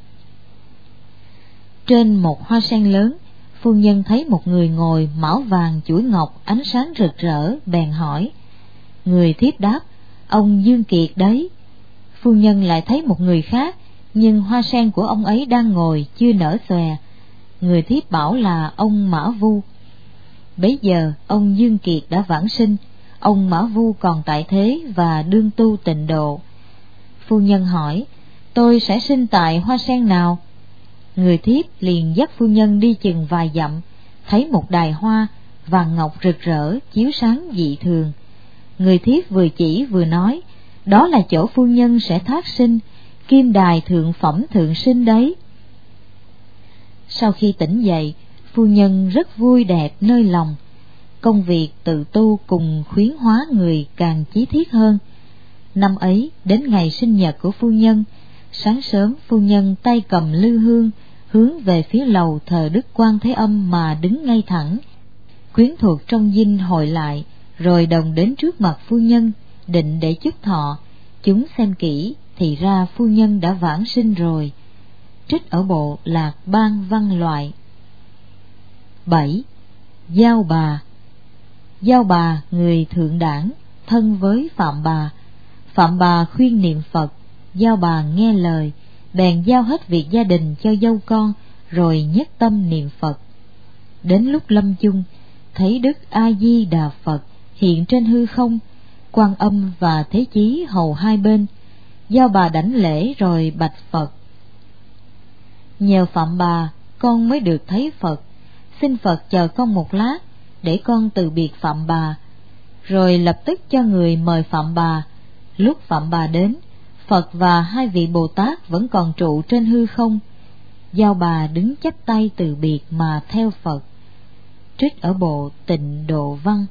Trên một hoa sen lớn, phu nhân thấy một người ngồi, mão vàng chuỗi ngọc, ánh sáng rực rỡ, bèn hỏi. Người thiếp đáp: ông Dương Kiệt đấy. Phu nhân lại thấy một người khác, nhưng hoa sen của ông ấy đang ngồi chưa nở xòe. Người thiếp bảo là ông Mã Vu. Bấy giờ ông Dương Kiệt đã vãng sinh, ông Mã Vu còn tại thế và đương tu tịnh độ. Phu nhân hỏi: tôi sẽ sinh tại hoa sen nào? Người thiếp liền dắt phu nhân đi chừng vài dặm, thấy một đài hoa vàng ngọc rực rỡ chiếu sáng dị thường. Người thiếp vừa chỉ vừa nói: đó là chỗ phu nhân sẽ thác sinh, kim đài thượng phẩm thượng sinh đấy. Sau khi tỉnh dậy, phu nhân rất vui đẹp nơi lòng. Công việc tự tu cùng khuyến hóa người càng chí thiết hơn. Năm ấy đến ngày sinh nhật của phu nhân, sáng sớm phu nhân tay cầm lư hương, hướng về phía lầu thờ Đức Quan Thế Âm mà đứng ngay thẳng. Quyến thuộc trong dinh hội lại, rồi đồng đến trước mặt phu nhân, định để chúc thọ. Chúng xem kỹ thì ra phu nhân đã vãng sinh rồi. Trích ở bộ Lạc Ban Văn Loại. bảy. Giao Bà. Giao Bà người thượng đảng, thân với Phạm Bà. Phạm Bà khuyên niệm Phật, Giao Bà nghe lời, bèn giao hết việc gia đình cho dâu con, rồi nhất tâm niệm Phật. Đến lúc lâm chung, thấy Đức A Di Đà Phật hiện trên hư không, Quan Âm và Thế Chí hầu hai bên. Giao Bà đảnh lễ rồi bạch Phật: nhờ Phạm Bà, con mới được thấy Phật. Xin Phật chờ con một lát, để con từ biệt Phạm Bà. Rồi lập tức cho người mời Phạm Bà. Lúc Phạm Bà đến, Phật và hai vị Bồ Tát vẫn còn trụ trên hư không. Giao Bà đứng chắp tay từ biệt mà theo Phật. Trích ở bộ Tịnh Độ Văn.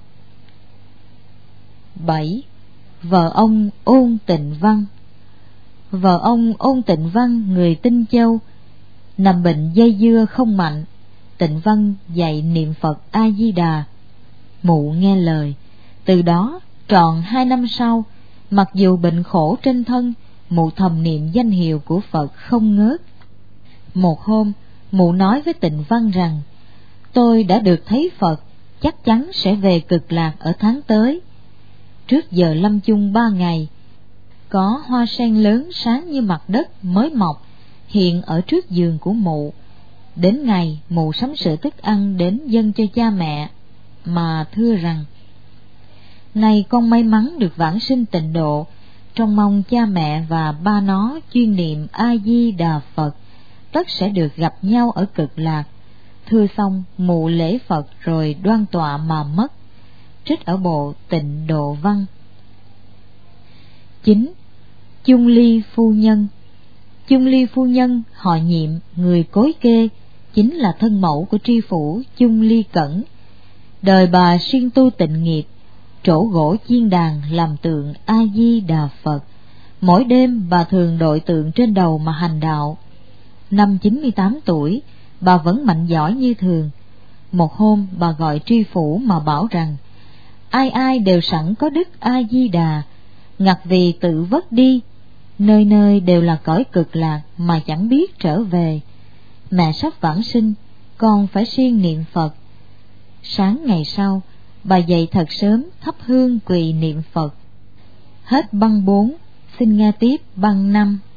Bảy. Vợ ông Ôn Tịnh Văn. Vợ ông Ôn Tịnh Văn người Tinh Châu, nằm bệnh dây dưa không mạnh. Tịnh Văn dạy niệm Phật A Di Đà. Mụ nghe lời. Từ đó tròn hai năm sau, mặc dù bệnh khổ trên thân, mụ thầm niệm danh hiệu của Phật không ngớt. Một hôm, mụ nói với Tịnh Văn rằng: tôi đã được thấy Phật, chắc chắn sẽ về Cực Lạc ở tháng tới. Trước giờ lâm chung ba ngày, có hoa sen lớn sáng như mặt đất mới mọc hiện ở trước giường của mụ. Đến ngày mụ sắm sửa thức ăn đến dâng cho cha mẹ, mà thưa rằng: này con may mắn được vãng sinh tịnh độ, trông mong cha mẹ và ba nó chuyên niệm A Di Đà Phật, tất sẽ được gặp nhau ở Cực Lạc. Thưa xong, mụ lễ Phật rồi đoan tọa mà mất. Trích ở bộ Tịnh Độ Văn. Chín. Chung Ly Phu Nhân. Chung Ly Phu Nhân họ Nhiệm người Cối Kê, chính là thân mẫu của tri phủ Chung Ly Cẩn. Đời bà siêng tu tịnh nghiệp, trổ gỗ chiên đàn làm tượng A Di Đà Phật. Mỗi đêm bà thường đội tượng trên đầu mà hành đạo. Năm chín mươi tám tuổi, bà vẫn mạnh giỏi như thường. Một hôm bà gọi tri phủ mà bảo rằng: ai ai đều sẵn có đức A Di Đà, ngặt vì tự vất đi, nơi nơi đều là cõi Cực Lạc mà chẳng biết trở về. Mẹ sắp vãng sinh, con phải siêng niệm Phật. Sáng ngày sau, bà dậy thật sớm thắp hương quỳ niệm Phật. Hết băng bốn, xin nghe tiếp băng năm.